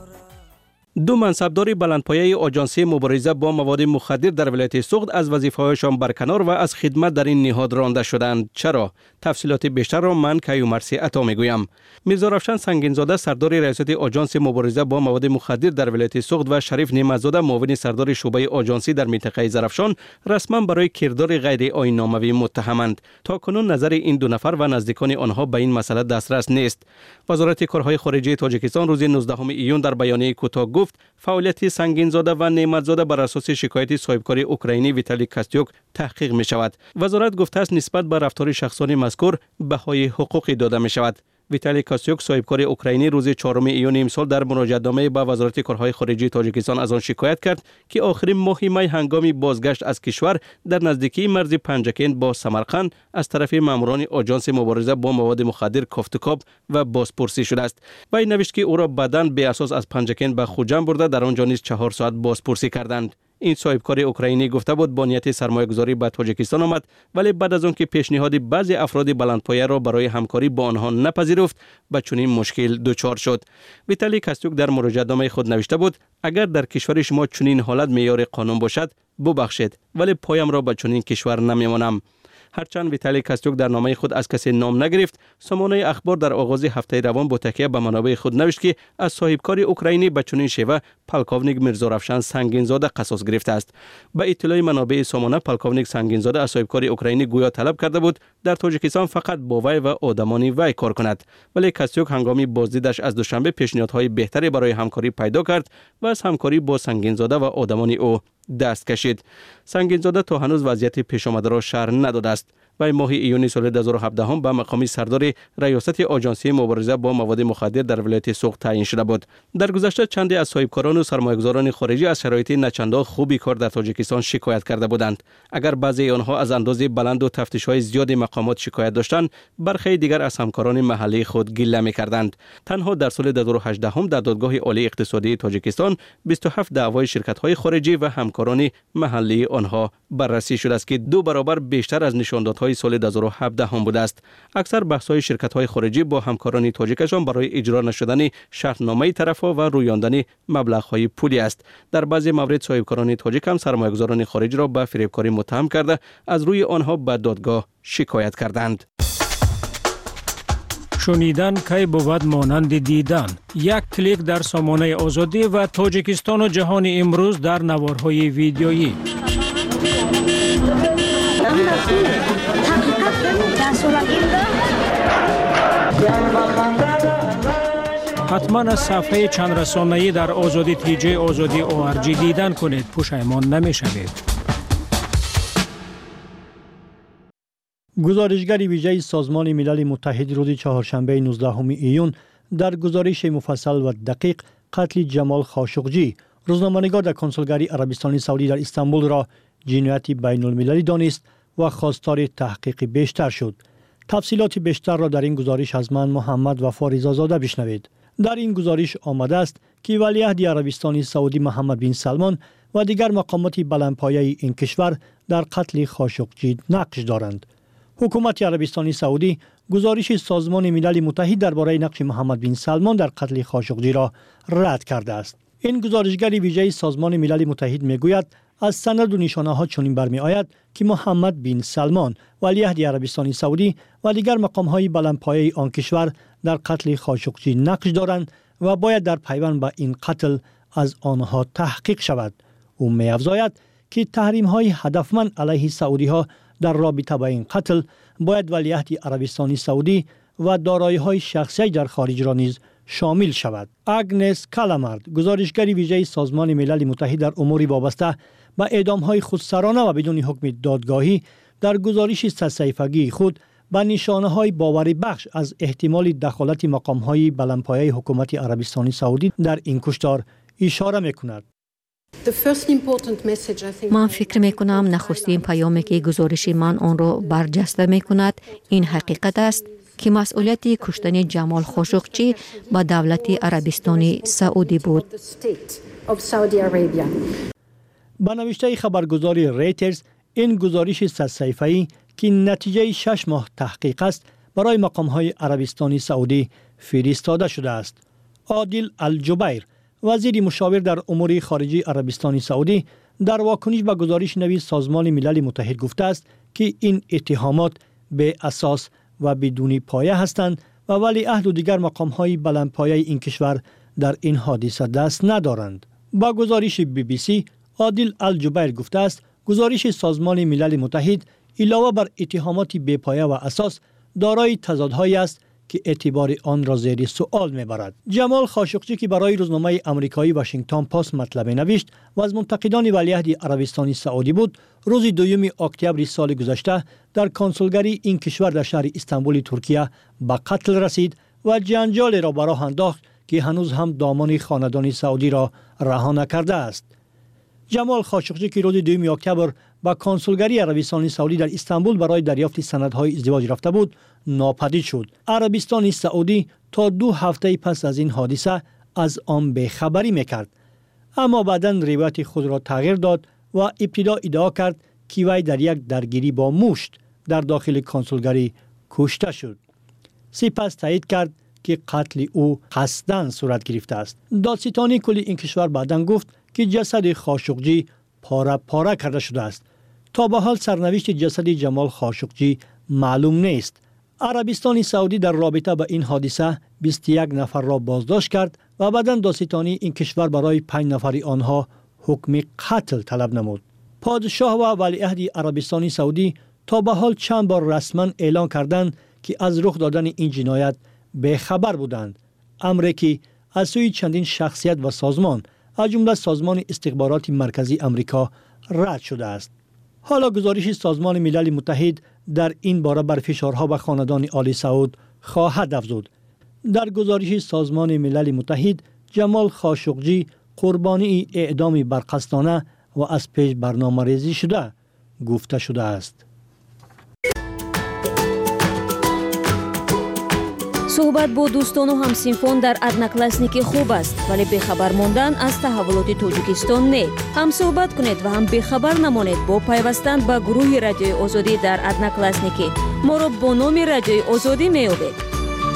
دو منصبدار بلندپایه آژانسی مبارزه با مواد مخدر در ولایت سوخت از وظیفه‌هایشان برکنار و از خدمت در این نهاد رانده شدند. چرا؟ تفصیلات بیشتر را من کیومرثی عطا میگویم. میرزا رفشن سنگینزاده سردار ریاست آژانس مبارزه با مواد مخدر در ولایت سوخت و شریف نعمت‌زاده معاون سردار شعبه آژانسی در منطقه زرافشان رسما برای کردار غیر آیین‌ناموی متهمند. تا کنون نظر این دو نفر و نزدیکان آنها به این مسئله دسترس نیست. وزارت کارهای خارجه تاجیکستان روز نوزدهم ایون در بیانیه کوتاه گفت فعالیت سنگینزاده و نعمت‌زاده بر اساس شکایت صاحبکار اوکراینی ویتالی کاستیوک تحقیق می شود. وزارت گفته است نسبت به رفتار شخصان مذکور بهای حقوقی داده می شود. ویتالی کاستیوک صاحبکار اوکراینی روز چهارم ایون امسال در مراجعه‌نامه به وزارت کارهای خارجه تاجیکستان از آن شکایت کرد که آخرین ماه می هنگامی بازگشت از کشور در نزدیکی مرز پنجکین با سمرقند از طرف ماموران آژانس مبارزه با مواد مخدر کافتکاب و بازپرسی شده است. وی نوشت که او را بعداً به اساس از پنجکین به خوجند برده در آنجا نیز چهار ساعت بازپرسی کردند. این صاحبکار اوکراینی گفته بود با نیت سرمایه‌گذاری به تاجیکستان آمد، ولی بعد از آن که پیشنهاد بعضی افراد بلندپایه را برای همکاری با آنها نپذیرفت به چنین مشکل دچار شد. ویتالی کاستیوک در مراجعه‌نامه خود نوشته بود اگر در کشور شما چنین حالت معیار قانون باشد ببخشید، ولی پایم را به چنین کشور نمیمانم. هرچند ویتالی کاستیوک در نامه خود از کسی نام نگرفت، سامانه اخبار در آغاز هفته روان با تکیه به منابع خود نوشت که از صاحبکار اوکراینی به چنین شیوه پالکوونیک میرزا رفشن سنگینزاده قصاص گرفته است. به اطلاع منابع سامانه پالکوونیک سنگینزاده از صاحبکار اوکراینی گویا طلب کرده بود در تاجیکستان فقط با وی و آدمان وی کار کند، ولی کاستیوک هنگامی بازدیدش از دوشنبه پیشنهادهای بهتری برای همکاری پیدا کرد و از همکاری با سنگینزاده و آدمان او دست کشید. سنگینزاده تا هنوز وضعیت پیش آمده را شرح نداده است. و ماه ایون سال دو هزار و هفده هم به مقام سردار ریاست آژانسی مبارزه با مواد مخدر در ولایت سوخت تعیین شده بود. در گذشته چندی از صاحبکاران و سرمایه‌گذاران خارجی از شرایط نچندان خوبی کار در تاجیکستان شکایت کرده بودند. اگر بعضی آنها از اندازه بلند و تفتیش‌های زیاد مقامات شکایت داشتند، برخی دیگر از همکاران محلی خود گله می‌کردند. تنها در سال دو هزار و هجده هم در دادگاه عالی اقتصادی تاجیکستان بیست و هفت دعوای شرکت‌های خارجی و همکاران محلی آنها بررسی شده است که دو برابر بیشتر از نشاندادهای سال دو هزار و هفده هم بوده است. اکثر بحث‌های شرکت‌های خارجی با همکاران تاجیکشان برای اجرا نشدن شرطنامه طرف‌ها و رویاندن مبلغ‌های پولی است. در بعضی موارد صاحبکاران تاجیک هم سرمایه‌گذاران خارجی را به فریبکاری متهم کرده از روی آنها به دادگاه شکایت کردند. شنیدن کی بود مانند دیدن. یک کلیک در سامانه آزادی و تاجیکستان و جهان امروز در نوارهای ویدیویی. حتما از صفحه چند رسانه‌ای در آزادی تیجی آزادی او ار جی دیدن کنید، پشیمان نمی‌شوید. گزارشگر ویژه سازمان ملل متحد روز چهارشنبه نوزدهم ایون در گزارش مفصل و دقیق قتل جمال خاشقجی، روزنامه‌نگار در کنسولگری عربستان سعودی در استانبول را جنایت بین المللی دانست و خواستار تحقیق بیشتر شد. تفصیلات بیشتر را در این گزارش از من محمد وفا رضازاده بشنوید. در این گزارش آمده است که ولیعهد عربستان سعودی محمد بن سلمان و دیگر مقامات بلندپایه این کشور در قتل خاشقجی نقش دارند. حکومت عربستان سعودی گزارش سازمان ملل متحد درباره نقش محمد بن سلمان در قتل خاشقجی را رد کرده است. این گزارشگر ویژه سازمان ملل متحد میگوید از سند و نشانه ها چنین برمی آید که محمد بن سلمان ولیعهد عربستان سعودی و دیگر مقام های بلندپایه آن کشور در قتل خاشقجی نقش دارند و باید در پیوند به این قتل از آنها تحقیق شود. او می افزاید که تحریم های هدفمند علیه سعودی ها در رابطه با این قتل باید ولیعهد عربستان سعودی و دارایی های شخصی در خارج را نیز شامل شود. اگنس کالامارد، گزارشگر ویژه سازمان ملل متحد در امور وابسته به اعدام های خودسرانه و بدون حکم دادگاهی، در گزارش سه صفحه‌ای خود به نشانه های باوری بخش از احتمال دخالت مقام های بلندپایه حکومت عربستان سعودی در این کشتار اشاره می‌کند. من فکر می کنم نخستین پیامی که گزارش من آن را برجسته می کند این حقیقت است که مسئولیت کشتن جمال خاشقجی با دولت عربستان سعودی بود. با نوشته خبرگزاری ریترز، این گزارش سه صفحه‌ای که نتیجه شش ماه تحقیق است برای مقام‌های عربستان سعودی فرستاده شده است. عادل الجبیر وزیر مشاور در امور خارجه عربستان سعودی در واکنش به گزارش نوی سازمان ملل متحد گفته است که این اتهامات به اساس و بدون پایه هستند و ولیعهد و دیگر مقام‌های بلندپایه این کشور در این حادثه دست ندارند. با گزارش بی بی سی عادل الجبیر گفته است گزارش سازمان ملل متحد علاوه بر اتهامات بی‌پایه و اساس دارای تضادهایی است که اعتبار آن را زیر سوال میبرد. جمال خاشقجی که برای روزنامه آمریکایی واشنگتن پست مطلب نوشت و از منتقدان ولیعهد عربستان سعودی بود، روز دوم اکتبر سال گذشته در کنسولگری این کشور در شهر استانبول ترکیه به قتل رسید و جنجال را به راه انداخت که هنوز هم دامان خاندان سعودی را رها نکرده است. جمال خاشقجی که روز دوم اکتبر به کنسولگری عربستان سعودی در استانبول برای دریافت سندهای ازدواج رفته بود، ناپدید شد. عربستان سعودی تا دو هفته پس از این حادثه از آن بی‌خبری میکرد، اما بعداً روایت خود را تغییر داد و ابتدا ادعا کرد که وی در یک درگیری با مشت در داخل کنسولگری کشته شد. سپس تایید کرد که قتل او قصداً صورت گرفته است. دادستانی کلی این کشور بعداً گفت که جسد خاشقجی پاره پاره کرده شده است. تا به حال سرنوشت جسد جمال خاشقجی معلوم نیست. عربستان سعودی در رابطه با این حادثه بیست و یک نفر را بازداشت کرد و بعداً دادستانی این کشور برای پنج نفر آنها حکم قتل طلب نمود. پادشاه و ولیعهد عربستان سعودی تا به حال چند بار رسما اعلان کردند که از رخ دادن این جنایت بی‌خبر بودند. امری که از سوی چندین شخصیت و سازمان از جمله سازمان استخبارات مرکزی آمریکا رد شده است. حالا گزارش سازمان ملل متحد در این باره بر فشارها به خاندان آل سعود خواهد افزود. در گزارش سازمان ملل متحد جمال خاشقجی قربانی اعدام برقصدانه و از پیش برنامه‌ریزی شده گفته شده است. صحبت با دوستان و همسنفان در ادناکلاسنیک خوب است، ولی بخبر ماندن از تحولات تاجیکستان نه. هم صحبت کنید و هم بخبر نمانید با پیوستن به گروه رادیوی آزادی در ادناکلاسنیک. ما را با نام رادیوی آزادی میابید.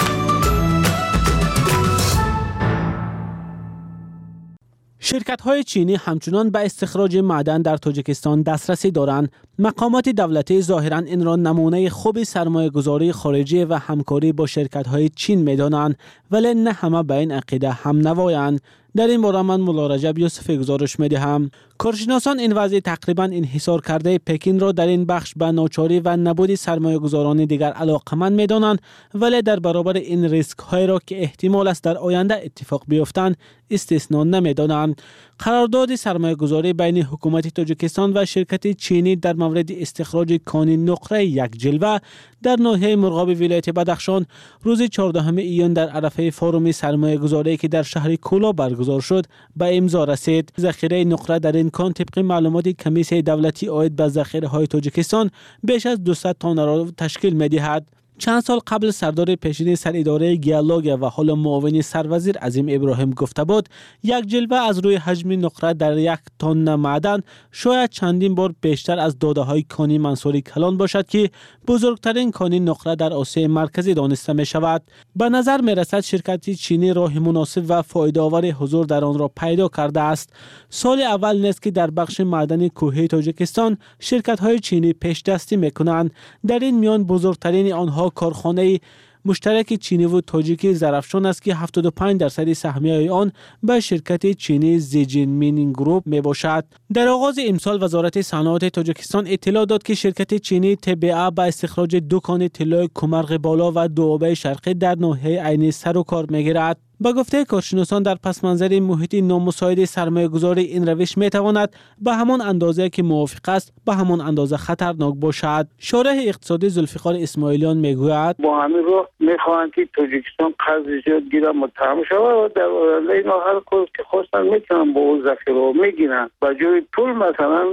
شرکت‌های چینی همچنان به استخراج معدن در تاجیکستان دسترسی دارند. مقامات دولتی ظاهراً این را نمونه خوب سرمایه‌گذاری خارجی و همکاری با شرکت‌های چین می‌دانند، ولی نه همه به این عقیده هم نوایند. در این باره من مولا رجب یوسفی گزارش می‌دهم. کارشناسان این وضع تقریباً انحصار کرده پکین را در این بخش به ناچاری و نبود سرمایه‌گذاران دیگر علاقمند می‌دانند، ولی در برابر این ریسک‌های را که احتمال است در آینده اتفاق بیفتند استثنا نمی‌دانند. قرارداد سرمایه‌گذاری بین حکومت تاجیکستان و شرکت چینی در مورد استخراج کان نقره یک جلوه در ناحیه مرغاب ولایت بدخشان روز چهاردهم ایون در عرفه فوروم سرمایه‌گذاری که در شهر کولا برگزار شد به امضا رسید. ذخیره نقره در این کان طبق معلومات کمیسیون دولتی عاید به ذخیره‌های تاجیکستان بیش از دویست تن را تشکیل می‌دهد. چند سال قبل سردار پیشین سر اداره گیالوگ و حال معاون سروزیر عظیم ابراهیم گفته بود یک جلوه از روی حجم نقره در یک تن معدن شاید چندین بار بیشتر از داده های کانی منصوری کلان باشد که بزرگترین کانی نقره در آسیا مرکزی دانسته می شود. به نظر می رسد شرکت چینی راه مناسب و فایده آور حضور در آن را پیدا کرده است. سال اول نیست که در بخش معدنی کوهی تاجیکستان شرکت های چینی پیش دستی می کنند. در این میان بزرگترین آنها کارخانه مشترک چینی و تاجیکی زرافشان است که هفتاد و پنج درصد سهمیه آن به شرکت چینی زیجین مینینگ گروپ می باشد. در آغاز امسال وزارت صنعت تاجیکستان اطلاع داد که شرکت چینی تبعه به استخراج دو کان طلای کمرغ بالا و دوآبه شرقی در ناحیه عین سر و کار می گیرد. با گفته کارشناسان در پس منظر محیط نامساعد سرمایه‌گذاری این روش میتواند به همان اندازه که موافق است به همان اندازه خطرناک باشد. شارح اقتصادی ذوالفقار اسماعیلیان میگوید با همین رو میخواهند که تاجیکستان قرض زیاد گیره متهم شود و در آینده اینا هر کاری که خواستن میتونن با اون ذخیره میگیرن و جای پول مثلا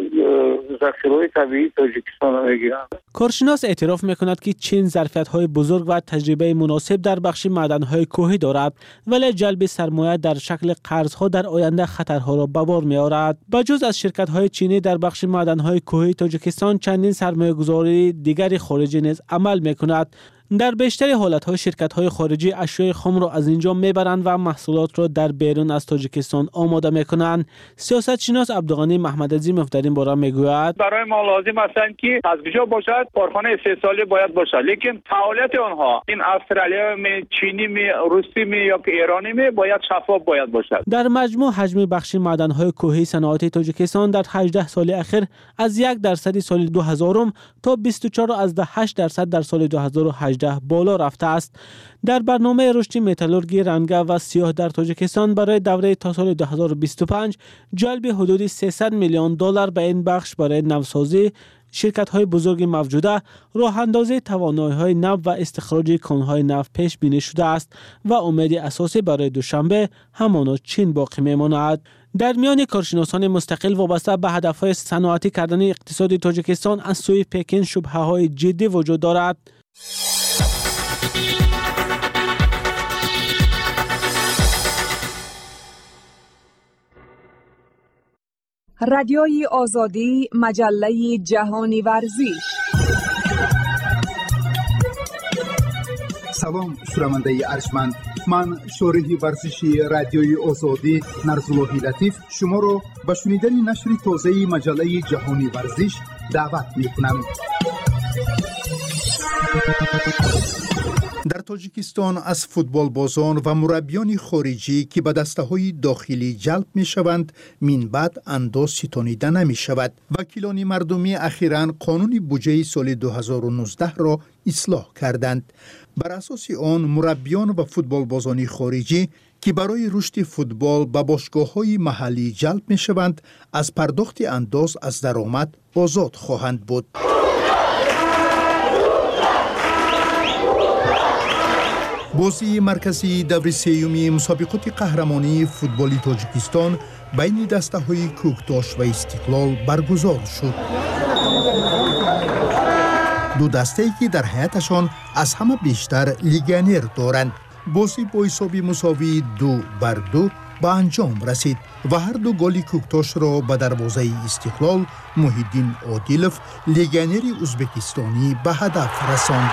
ذخیره طبیعی تاجیکستان رو میگیرن. کارشناس اعتراف میکند که چین ظرفیت‌های بزرگ و تجربه مناسب در بخش معدن‌های کوهی دارد، ولی جلب سرمایه در شکل قرض‌ها در آینده خطرها را به بار می‌آورد. بجز از شرکت‌های چینی در بخش معدن‌های کوهی تاجیکستان چندین سرمایه‌گذاری دیگر خارجی نیز عمل می‌کند. در بیشتر حالت‌ها شرکت‌های خارجی اشیاء خام را از اینجا میبرند و محصولات را در بیرون از تاجیکستان آماده میکنند. سیاستشناس عبدالغنی محمدعظیمov در این باره میگوید برای ما لازم است که از کجا باشد کارخانه استحصالی باید باشد، لیکن فعالیت آنها این استرالیا می، چینی می، روسی می یا که ایرانی می باید شفاف باید باشد. در مجموع حجم بخش معدن‌های کوهی صنعتی تاجیکستان در هجده سال اخیر از یک درصد سال دو هزار تا بیست و چهار ممیز هشت درصد در سال دو هزار و هجده بالا رفته است. در برنامه رشد متالورژی رنگه و سیاه در تاجیکستان برای دوره تا سال دو هزار و بیست و پنج جلب حدود سیصد میلیون دلار به این بخش برای نوسازی شرکت‌های بزرگ موجوده، راه اندازی توانایی‌های نو و استخراج کان‌های نو پیش بینی شده است و امید اساسی برای دوشنبه همانا چین باقی میماند. در میان کارشناسان مستقل وابسته به هدف‌های صنعتی کردن اقتصاد تاجیکستان از سوی پکن شبهه‌های جدی وجود دارد. رادیوی آزادی، مجله جهانی ورزش. سلام شنونده ارجمند، من شارح ورزشی رادیوی آزادی نرزاللهی لطیف شما را به شنیدن نشر تازه مجله جهانی ورزش دعوت می‌کنم. در تاجیکستان از فوتبال بازان و مربیان خارجی که به دسته‌های داخلی جلب می‌شوند من بعد انداز ستانیده نمی‌شود. وکیلان مردمی اخیراً قانون بودجه سال دو هزار و نوزده را اصلاح کردند. بر اساس آن مربیان و فوتبال بازان خارجی که برای رشد فوتبال به باشگاه‌های محلی جلب می‌شوند از پرداخت انداز از درآمد آزاد خواهند بود. بازی مرکزی دور سیومی مسابقات قهرمانی فوتبال تاجیکستان بین دسته‌های کوکتاش و استقلال برگزار شد. دو دسته‌ای که در حیاتشان از همه بیشتر لیگانر دارند. بازی با حساب مساوی دو بر دو به انجام رسید و هر دو گل کوکتاش را به دروازه استقلال محیدین عادیلوف لیگانر ازبکستانی به هدف رساند.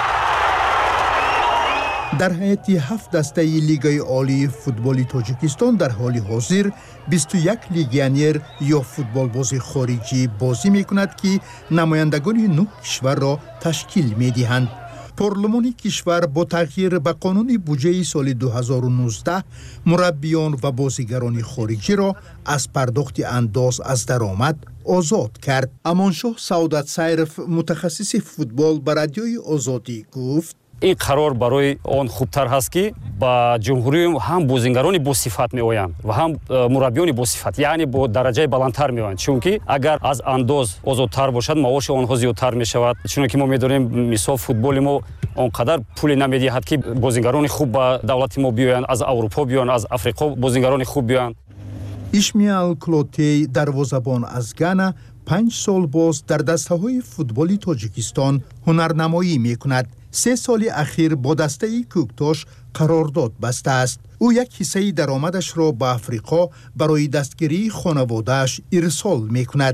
در حیات هفت دسته لیگای عالی فوتبال تاجیکستان در حال حاضر بیست و یک لیگانر یا فوتبال باز خارجی بازی می کند که نمایندگان نه کشور را تشکیل می دهند. پارلمان کشور با تغییر به قانون بودجه سال دو هزار و نوزده مربیان و بازیگران خارجی را از پرداخت انداز از درآمد آزاد کرد. امانشاه سعادت سیرف متخصص فوتبال به رادیوی آزادی گفت این قرار برای آن خوبتر هست که با جمهوری هم بازیگران با صفت می آیند و هم مربیان با صفت، یعنی با درجه بلندتر می آیند، چون که اگر از انداز آزادتر باشد معاش آنها زیادتر می شود. چون که ما می داریم مثال فوتبال ما آنقدر پول نمی دهد که بازیگران خوب با دولت ما بیایند، از اروپا بیایند، از افریقا بازیگران خوب بیایند. اشمیال کلوتی دروازه‌بان از گانا پنج سال باز در دسته‌های فوتبال تاجیکستان هنرنمایی می کند. سه سال اخیر با دسته کوکتاش قرارداد بسته است. او یک حصه درآمدش را به افریقا برای دستگیری خانواده‌اش ارسال می کند.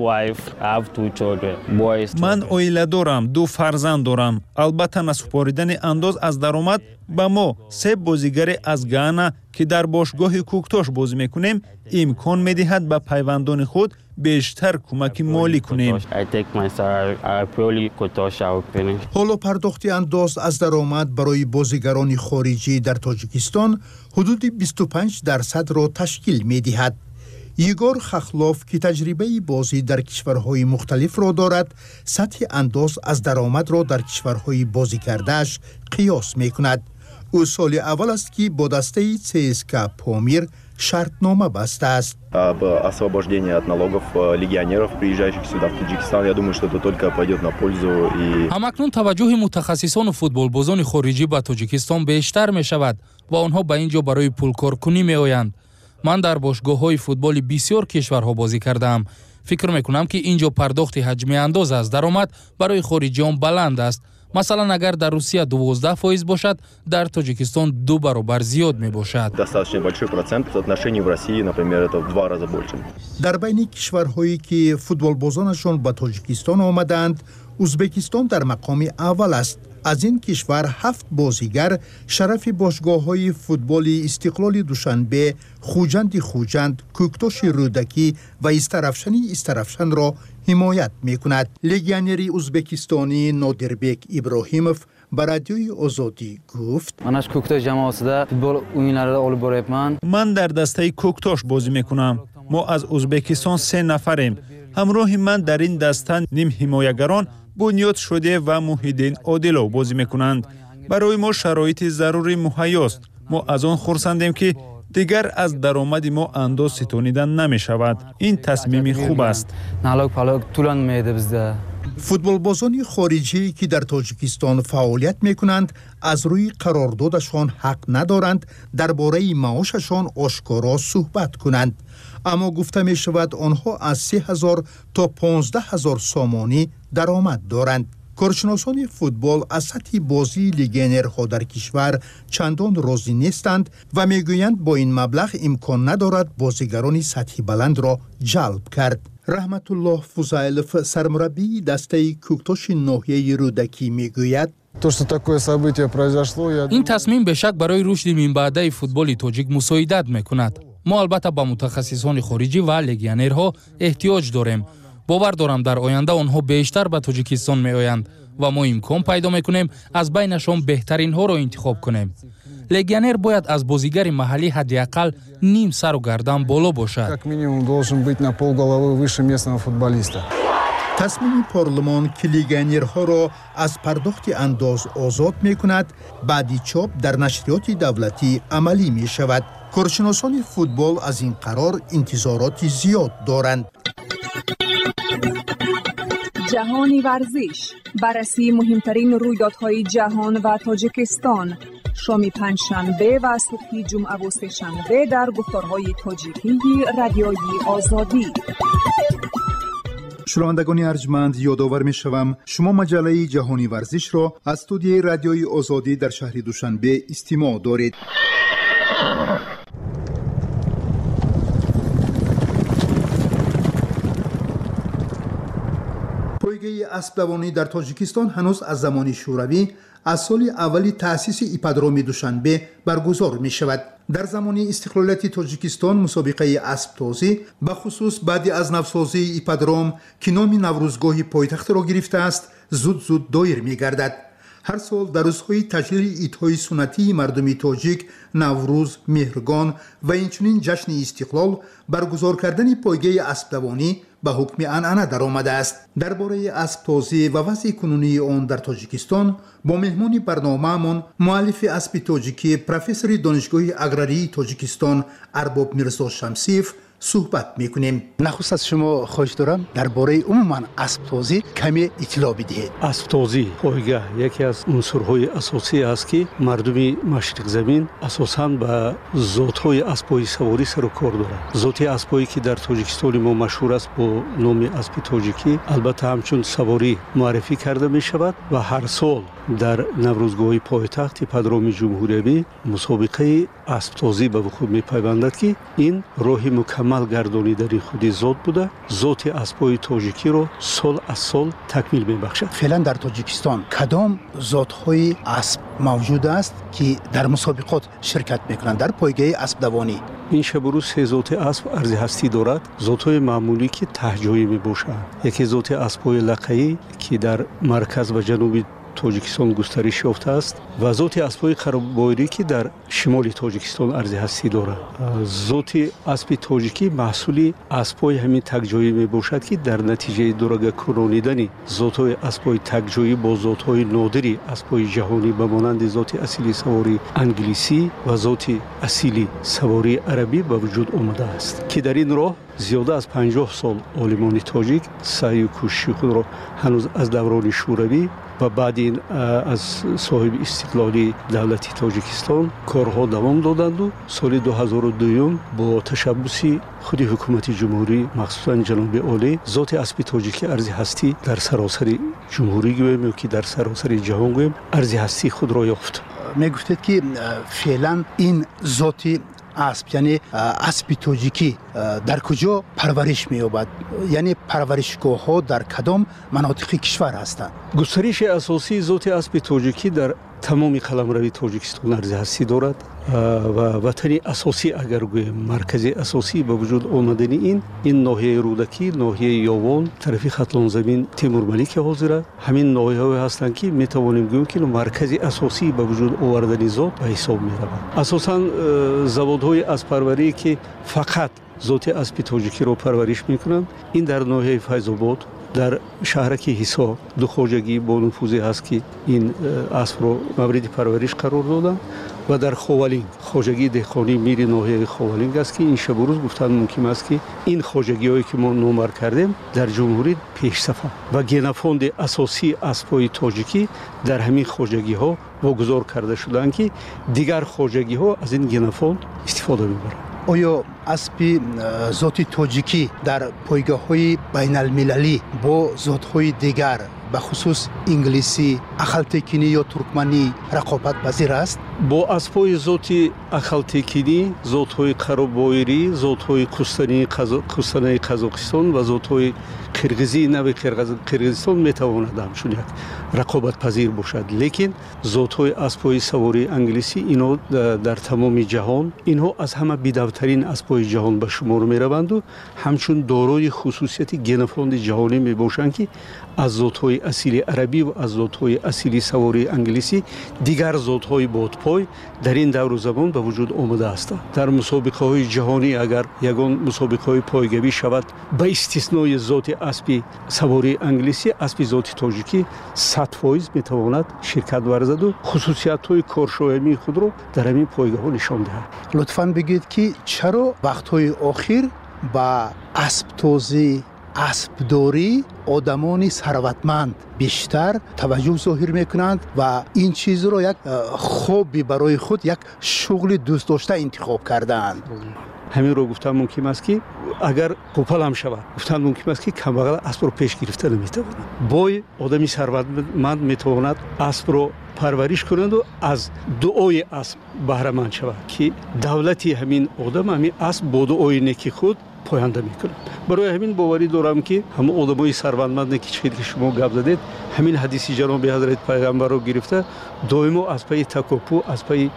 من عائله دارم، دو فرزند دارم. البته نسپاریدن انداز از درآمد به ما سه بازیگر از گانا که در باشگاه کوکتاش بازی میکنیم امکان میدهد به پیوندان خود بیشتر کمک مالی کنیم. حالا پرداخت انداز از درآمد برای بازیگران خارجی در تاجیکستان حدود بیست و پنج درصد را تشکیل میدهد. یگور خخلاف که تجربه بازی در کشورهای مختلف را دارد، سطح انداز از درآمد را در کشورهای بازی کردهش قیاس می کند. او سال اول است که با دسته سی اس کے پامیر شرطنامه بسته است. об освобождении от налогов легионеров, приезжающих сюда в Таджикистан. Я думаю, что это только пойдет на пользу. همکنون توجه متخصصان فوتبال بازان خارجی به تاجیکستان بیشتر می شود و آنها به اینجا برای پولکار کنی می آیند. من در باشگاه‌های فوتبال بسیار کشورها بازی کردم. فکر می کنم که اینجا پرداخت حجم انداز از درآمد برای خارجیان بلند است. مثلا اگر در روسیه دوازده فیصد باشد، در تاجیکستان دو برابر زیاد می باشد. Достаточно большой процент в отношении в России, например, это в два раза больше. در بین کشورهایی که فوتبال بازانشان به تاجیکستان آمدند، ازبکستان در مقام اول است. از این کشور هفت بازیگر شرف باشگاه‌های فوتبال استقلال دوشنبه، خوجند خوجند، کوکتوش رودکی و استرافشنی استرافشن را حمایت می‌کند. لگیونر ازبکستانی نادربک ابراهیموف با رادیوی آزادی گفت: من از کوکتوش جماعت فوتبال اوینر olib boryapman. من در دسته کوکتوش بازی میکنم. ما از ازبکستان سه نفریم. همراه من در این دسته نیم حمایتگران بنیاد شده و موحدین عادلو بازی میکنند. برای ما شرایط ضروری مهیاست. ما از آن خرسندیم که دیگر از درآمد ما انداز ستانیدن نمی شود. این تصمیم خوب است. فوتبالبازان خارجی که در تاجیکستان فعالیت میکنند از روی قراردادشان حق ندارند درباره معاششان آشکارا صحبت کنند، اما گفته می شود آنها از سه هزار تا پانزده هزار سامانی درآمد دارند. کارشناسان فوتبال از سطح بازی لگیونرها در کشور چندان راضی نیستند و میگویند با این مبلغ امکان ندارد بازیگران سطح بلند را جلب کرد. رحمت الله فوزایلوف سرمربی دسته کوکتوش ناحیه رودکی میگوید: این تصمیم به شک برای رشد منبعده فوتبال تاجیک مساعدت میکند. ما البته با متخصصان خارجی و لگیونرها احتیاج داریم. باور دارم در آینده آنها بیشتر به تاجیکستان می آیند و ما امکان پیدا میکنیم از بینشان بهترین ها را انتخاب کنیم. لگیونر باید از بازیگر محلی حداقل نیم سر و گردن بالا باشد. تصمیم پارلمان که لگیونرها را از پرداخت انداز آزاد می کند بعدی چاپ در نشریات دولتی عملی می شود. کارشناسان فوتبال از این قرار انتظارات زیاد دارند. جهانی ورزش، بررسی مهمترین رویدادهای جهان و تاجیکستان، شام پنجشنبه و صبح جمعه و سه‌شنبه در گفتارهای تاجیکی رادیوی آزادی. شنوندگان ارجمند، یادآور می‌شوم شما مجله جهانی ورزش را از استودیوی رادیوی آزادی در شهر دوشنبه استماع دارید. پایگاه اسب دوانی در تاجیکستان هنوز از زمان شوروی از سال اولی تأسیس ایپادروم دوشنبه برگزار می شود. در زمان استقلالیت تاجیکستان مسابقه اسب تازی به خصوص بعد از نوسازی ایپادروم که نام نوروزگاه پایتخت را گرفته است زود زود دایر می گردد. هر سال در روزهای تجلیل عیدهای سنتی مردم تاجیک، نوروز، مهرگان و اینچنین جشن استقلال برگزار کردن پایگاه اسب دوانی به حکم عنعنه در آمده است. درباره اسب تازی و وضع کنونی آن در تاجیکستان با مهمان برنامه‌مان مؤلف اسب تاجیکی پروفسور دانشگاه اگراری تاجیکستان ارباب میرزا شمسیف صحبت میکنیم. نخست از شما خواهش دارم درباره عموما اسب تازی کمی اطلاع بدهید. اسب تازی پایگاه یکی از عنصرهای اساسی است که مردم مشرق زمین اساساً به ذات‌های اسب‌های سواری سر و کار دارند. ذات اسب‌هایی که در تاجیکستان ما مشهور است با نام اسب تاجیکی البته همچون سواری معرفی کرده می شود و هر سال در نوروزگاه پایتخت ایپادروم جمهوری مسابقه اسب تازی به وقوع می پیوندد که این راه مکمل گردانیدن خود ذات بوده. ذات اسب‌های تاجیکی را سال از سال تکمیل می بخشد. فعلا در تاجیکستان کدام ذات‌های اسب موجود است که در مسابقات شرکت میکنند در پایگاه اسب دوانی؟ این شب روز سه ذات اسب ارزی هستی دارد. ذات‌های معمولی که تهجویی می باشند. یکی ذات اسب‌های لقایی که در مرکز و جنوب تاجیکستان گسترش یافته است و ذات اسب‌های قربایری که در شمال تاجیکستان ارزی هستی دارد. ذات اسب تاجیکی محصول اسب‌های همین تکجایی می باشد که در نتیجه درگه کنانیدن ذات‌های اسب‌های تکجایی با ذات‌های نادری اسب‌های جهانی به مانند ذات اصیلی سواری انگلیسی و ذات اصیلی سواری عربی به وجود آمده است که در این راه زیاده از پنجاه سال عالمان تاجیک سعی و کوشش خود را هنوز از دوران شوروی و بعد این از صاحب استقلالی دولتی تاجیکستان کارها دوام دادند و سال دو هزار و دو با تشبث خود حکومت جمهوری مخصوصا جناب عالی ذات اسب تاجیکی ارزی هستی در سراسر جمهوری گویم که در سراسر جهان گویم ارزی هستی خود را یافت. می گفتید که فعلا این ذات اسب یعنی اسب تاجیکی در کجا پرورش می‌یابد؟ یعنی پرورشگاه ها در کدام مناطق کشور هستند؟ گسترش اساسی ذات اسب تاجیکی در تمام قلمروی تاجیکستان ارزشی دارد و وطن اساسی اگر گویم مرکزی اساسی به وجود آمدن این این ناحیه رودکی، ناحیه یاوان، طرف خطلان زمین تیمور ملیک حاضر همین ناحیه های هستند که می توانیم گویم که مرکزی اساسی به وجود آوردن ذات به حساب می روند. اساساً زوادهای اسب‌پروری که فقط ذات اسب تاجیکی را پرورش می کنند این در ناحیه فیض‌آباد، در شهرک حصار دو خواجگی با نفوذی هست که این اسب را مورد پرورش قرار دادند و در خوالینگ خواجگی دهقانی میر ناحیه خوالینگ است که این شب و روز گفتن ممکن است که این خواجگی هایی که ما نامر کردیم در جمهوری پیش صفحه و گنفاند اساسی اسب‌های تاجیکی در همین خواجگی ها واگذار کرده شدند که دیگر خواجگی ها از این گنفاند استفاده می‌برند. آیا اسب ذات تاجیکی در پایگاه های بین المللی با ذات های دیگر به خصوص انگلیسی، اخالتکینی یا ترکمنی رقابت پذیر است؟ با اسب‌های ذات اخالتکینی، ذات‌های قرابایری، ذات‌های کوستانی کوستانه قزاقستان و ذات‌های قرغیزی نوع قرغیزستان می‌تواند همچون یک رقابت پذیر باشد، لیکن ذات‌های اسب‌های سواری انگلیسی اینا در تمام جهان اینها از همه بی‌دوترین اسب‌های جهان به شمار می‌روند و همچون دارای خصوصیت گنفاند جهانی می‌باشند که از ذات‌های اصیل عربی و از ذات‌های اصیل سواری انگلیسی دیگر ذات‌های بادپای در این دور و زمان به وجود آمده است. در مسابقه‌های جهانی اگر یگان مسابقه‌های پایگویی شود به استثنای ذات اسب سواری انگلیسی، اسب ذات تاجیکی صد فیصد می‌تواند شرکت ورزد و خصوصیت‌های کارشایمی خود را در همین پایگاه‌ها نشان دهد. لطفاً بگید که چرا وقت‌های اخیر با اسب توزی اسبداری آدمان ثروتمند بیشتر توجه ظاهر میکنند و این چیز رو یک خوبی برای خود، یک شغل دوست داشته انتخاب کردند؟ همین رو گفتم ممکن است که اگر کوپل هم شود گفتن ممکن است که کمبغل اسب رو پیش گرفته نمیتواند. بای آدمی ثروتمند میتواند اسب رو پرورش کنند و از دعای اسب بهره مند شود که دولتی همین آدم همین اسب با دعای نیکی خود پاینده میکنند. برای همین باوری دارم که همه آدمای ثروتمند که چیزی که شما گفت زدید همین حدیث جناب حضرت پیغمبر رو گرفته دائما از پای تکاپو، از پای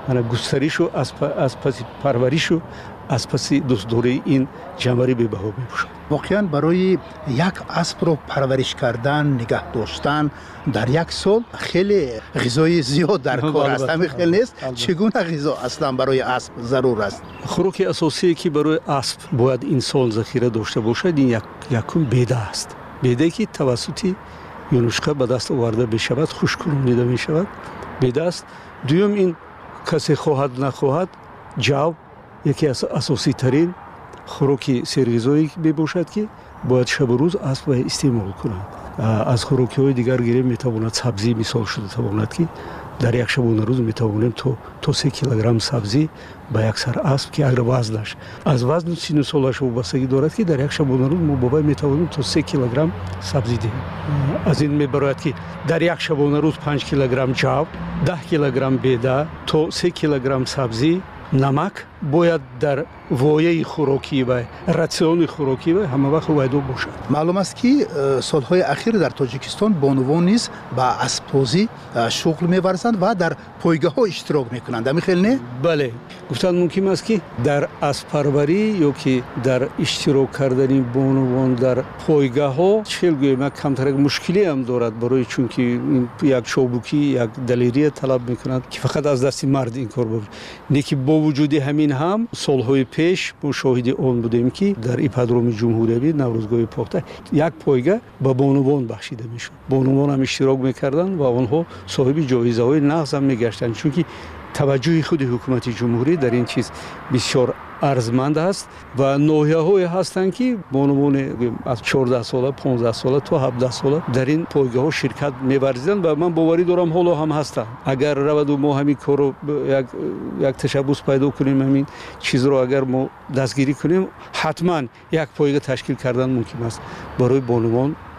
گسترش و از پس پرورش و از پس دوستداری این جمعی به بها میباشد. واقعا برای یک اسب رو پرورش کردن، نگه داشتن در یک سال خیلی غذای زیاد در کار است. همین خیلی نیست. چگونه غذا اصلا برای اسب ضرور است؟ خوراک اساسی که برای اسب باید انسان ذخیره داشته باشد این یک یکم بیده است. بیده که توسط یونشقه به دست آورده بشود، خشک کنونیده می شود. بیده است. دوم این کسی خواهد نخواهد جو یکی از اساسی ترین خوراک سرغذایی باشد که باید شب و روز اسب استعمال کنند. از خوراکی های دیگر گیریم میتواند سبزی مثال شده تواند که در یک شبانه روز میتوانیم تو تا سه کیلوگرم سبزی به یک سر اسب که اگر وزنش از وزن سین سالش وابستگی دارد که در یک شبانه روز ما بابای میتوانیم تا سه کیلوگرم سبزی دهیم. از این میبراید که در یک شبانه روز پنج کیلوگرم جو، ده کیلوگرم بیده تا سه کیلوگرم سبزی، نمک باید در وایه خوراکی و راسیون خوراکی و همه وقت وایدو باشد. معلوم است که سالهای اخیر در تاجیکستان بانوان نیز با اسب‌توزی شغل می‌ورزند و در پایگاه ها اشتراک می‌کنند. همین خیلی نه؟ بله، گفتن ممکن است که در اسب پروری یا که در اشتراک کردن بانوان در پایگاه ها چهل گویم یک کمتر مشکلی هم دارد برای چون که یک چابوکی یک دلیری طلب می‌کند که فقط از دست مرد این کار بود. نیکی با وجود همین هم سالهای پیش ما شاهد آن بودیم که در ایپادروم جمهوری نوروزگاه پخته یک پایگاه به بانوان بخشیده میشد. بانوان هم اشتراک میکردند و آنها صاحب جایزه های نغز هم میگشتند چون که توجه خود حکومت جمهوری در این چیز بسیار ارزمند است و ناحیه های هستند که بانوان از چهارده ساله، پانزده ساله تا هفده ساله در این پایگاه ها شرکت می‌ورزیدند و من باوری دارم حالا هم هستند. اگر رود و ما همین کار رو یک یک تشبث پیدا کنیم، همین چیز رو اگر ما دستگیری کنیم، حتما یک پایگاه تشکیل کردن ممکن است برای بانوان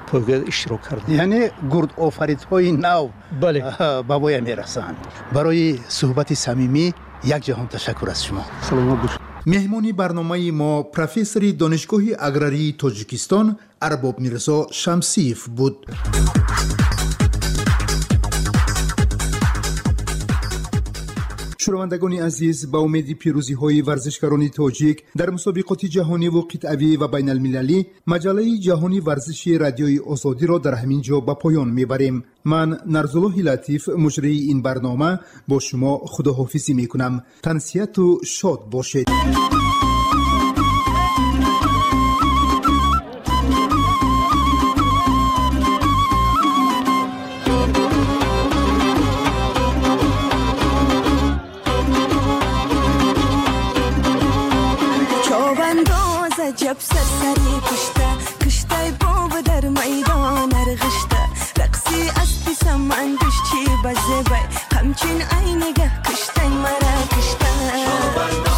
پایگاه اشتراک کردم. یعنی گرد آفریدهای نو بله به وای میرسند. برای صحبت صمیمی یک جهان تشکر از شما. سلامت باش. مهمانی برنامه ما پروفسور دانشگاه اگراری تاجیکستان ارباب میرزا شمسیف بود. شنوندگان عزیز، با امید پیروزی های ورزشکاران تاجیک در مسابقات جهانی و قطعی و بین المللی، مجله جهانی ورزشی رادیوی آزادی را در همین جا به پایان میبریم. من نرزالله لطیف مجری این برنامه با شما خداحافظی میکنم. تنسیت و شاد باشید. جب سرسری کشته کشته باب در میدان ارغشته رقصی اسبی سمندش چی بزبه همچین عینگه کشته مرا کشته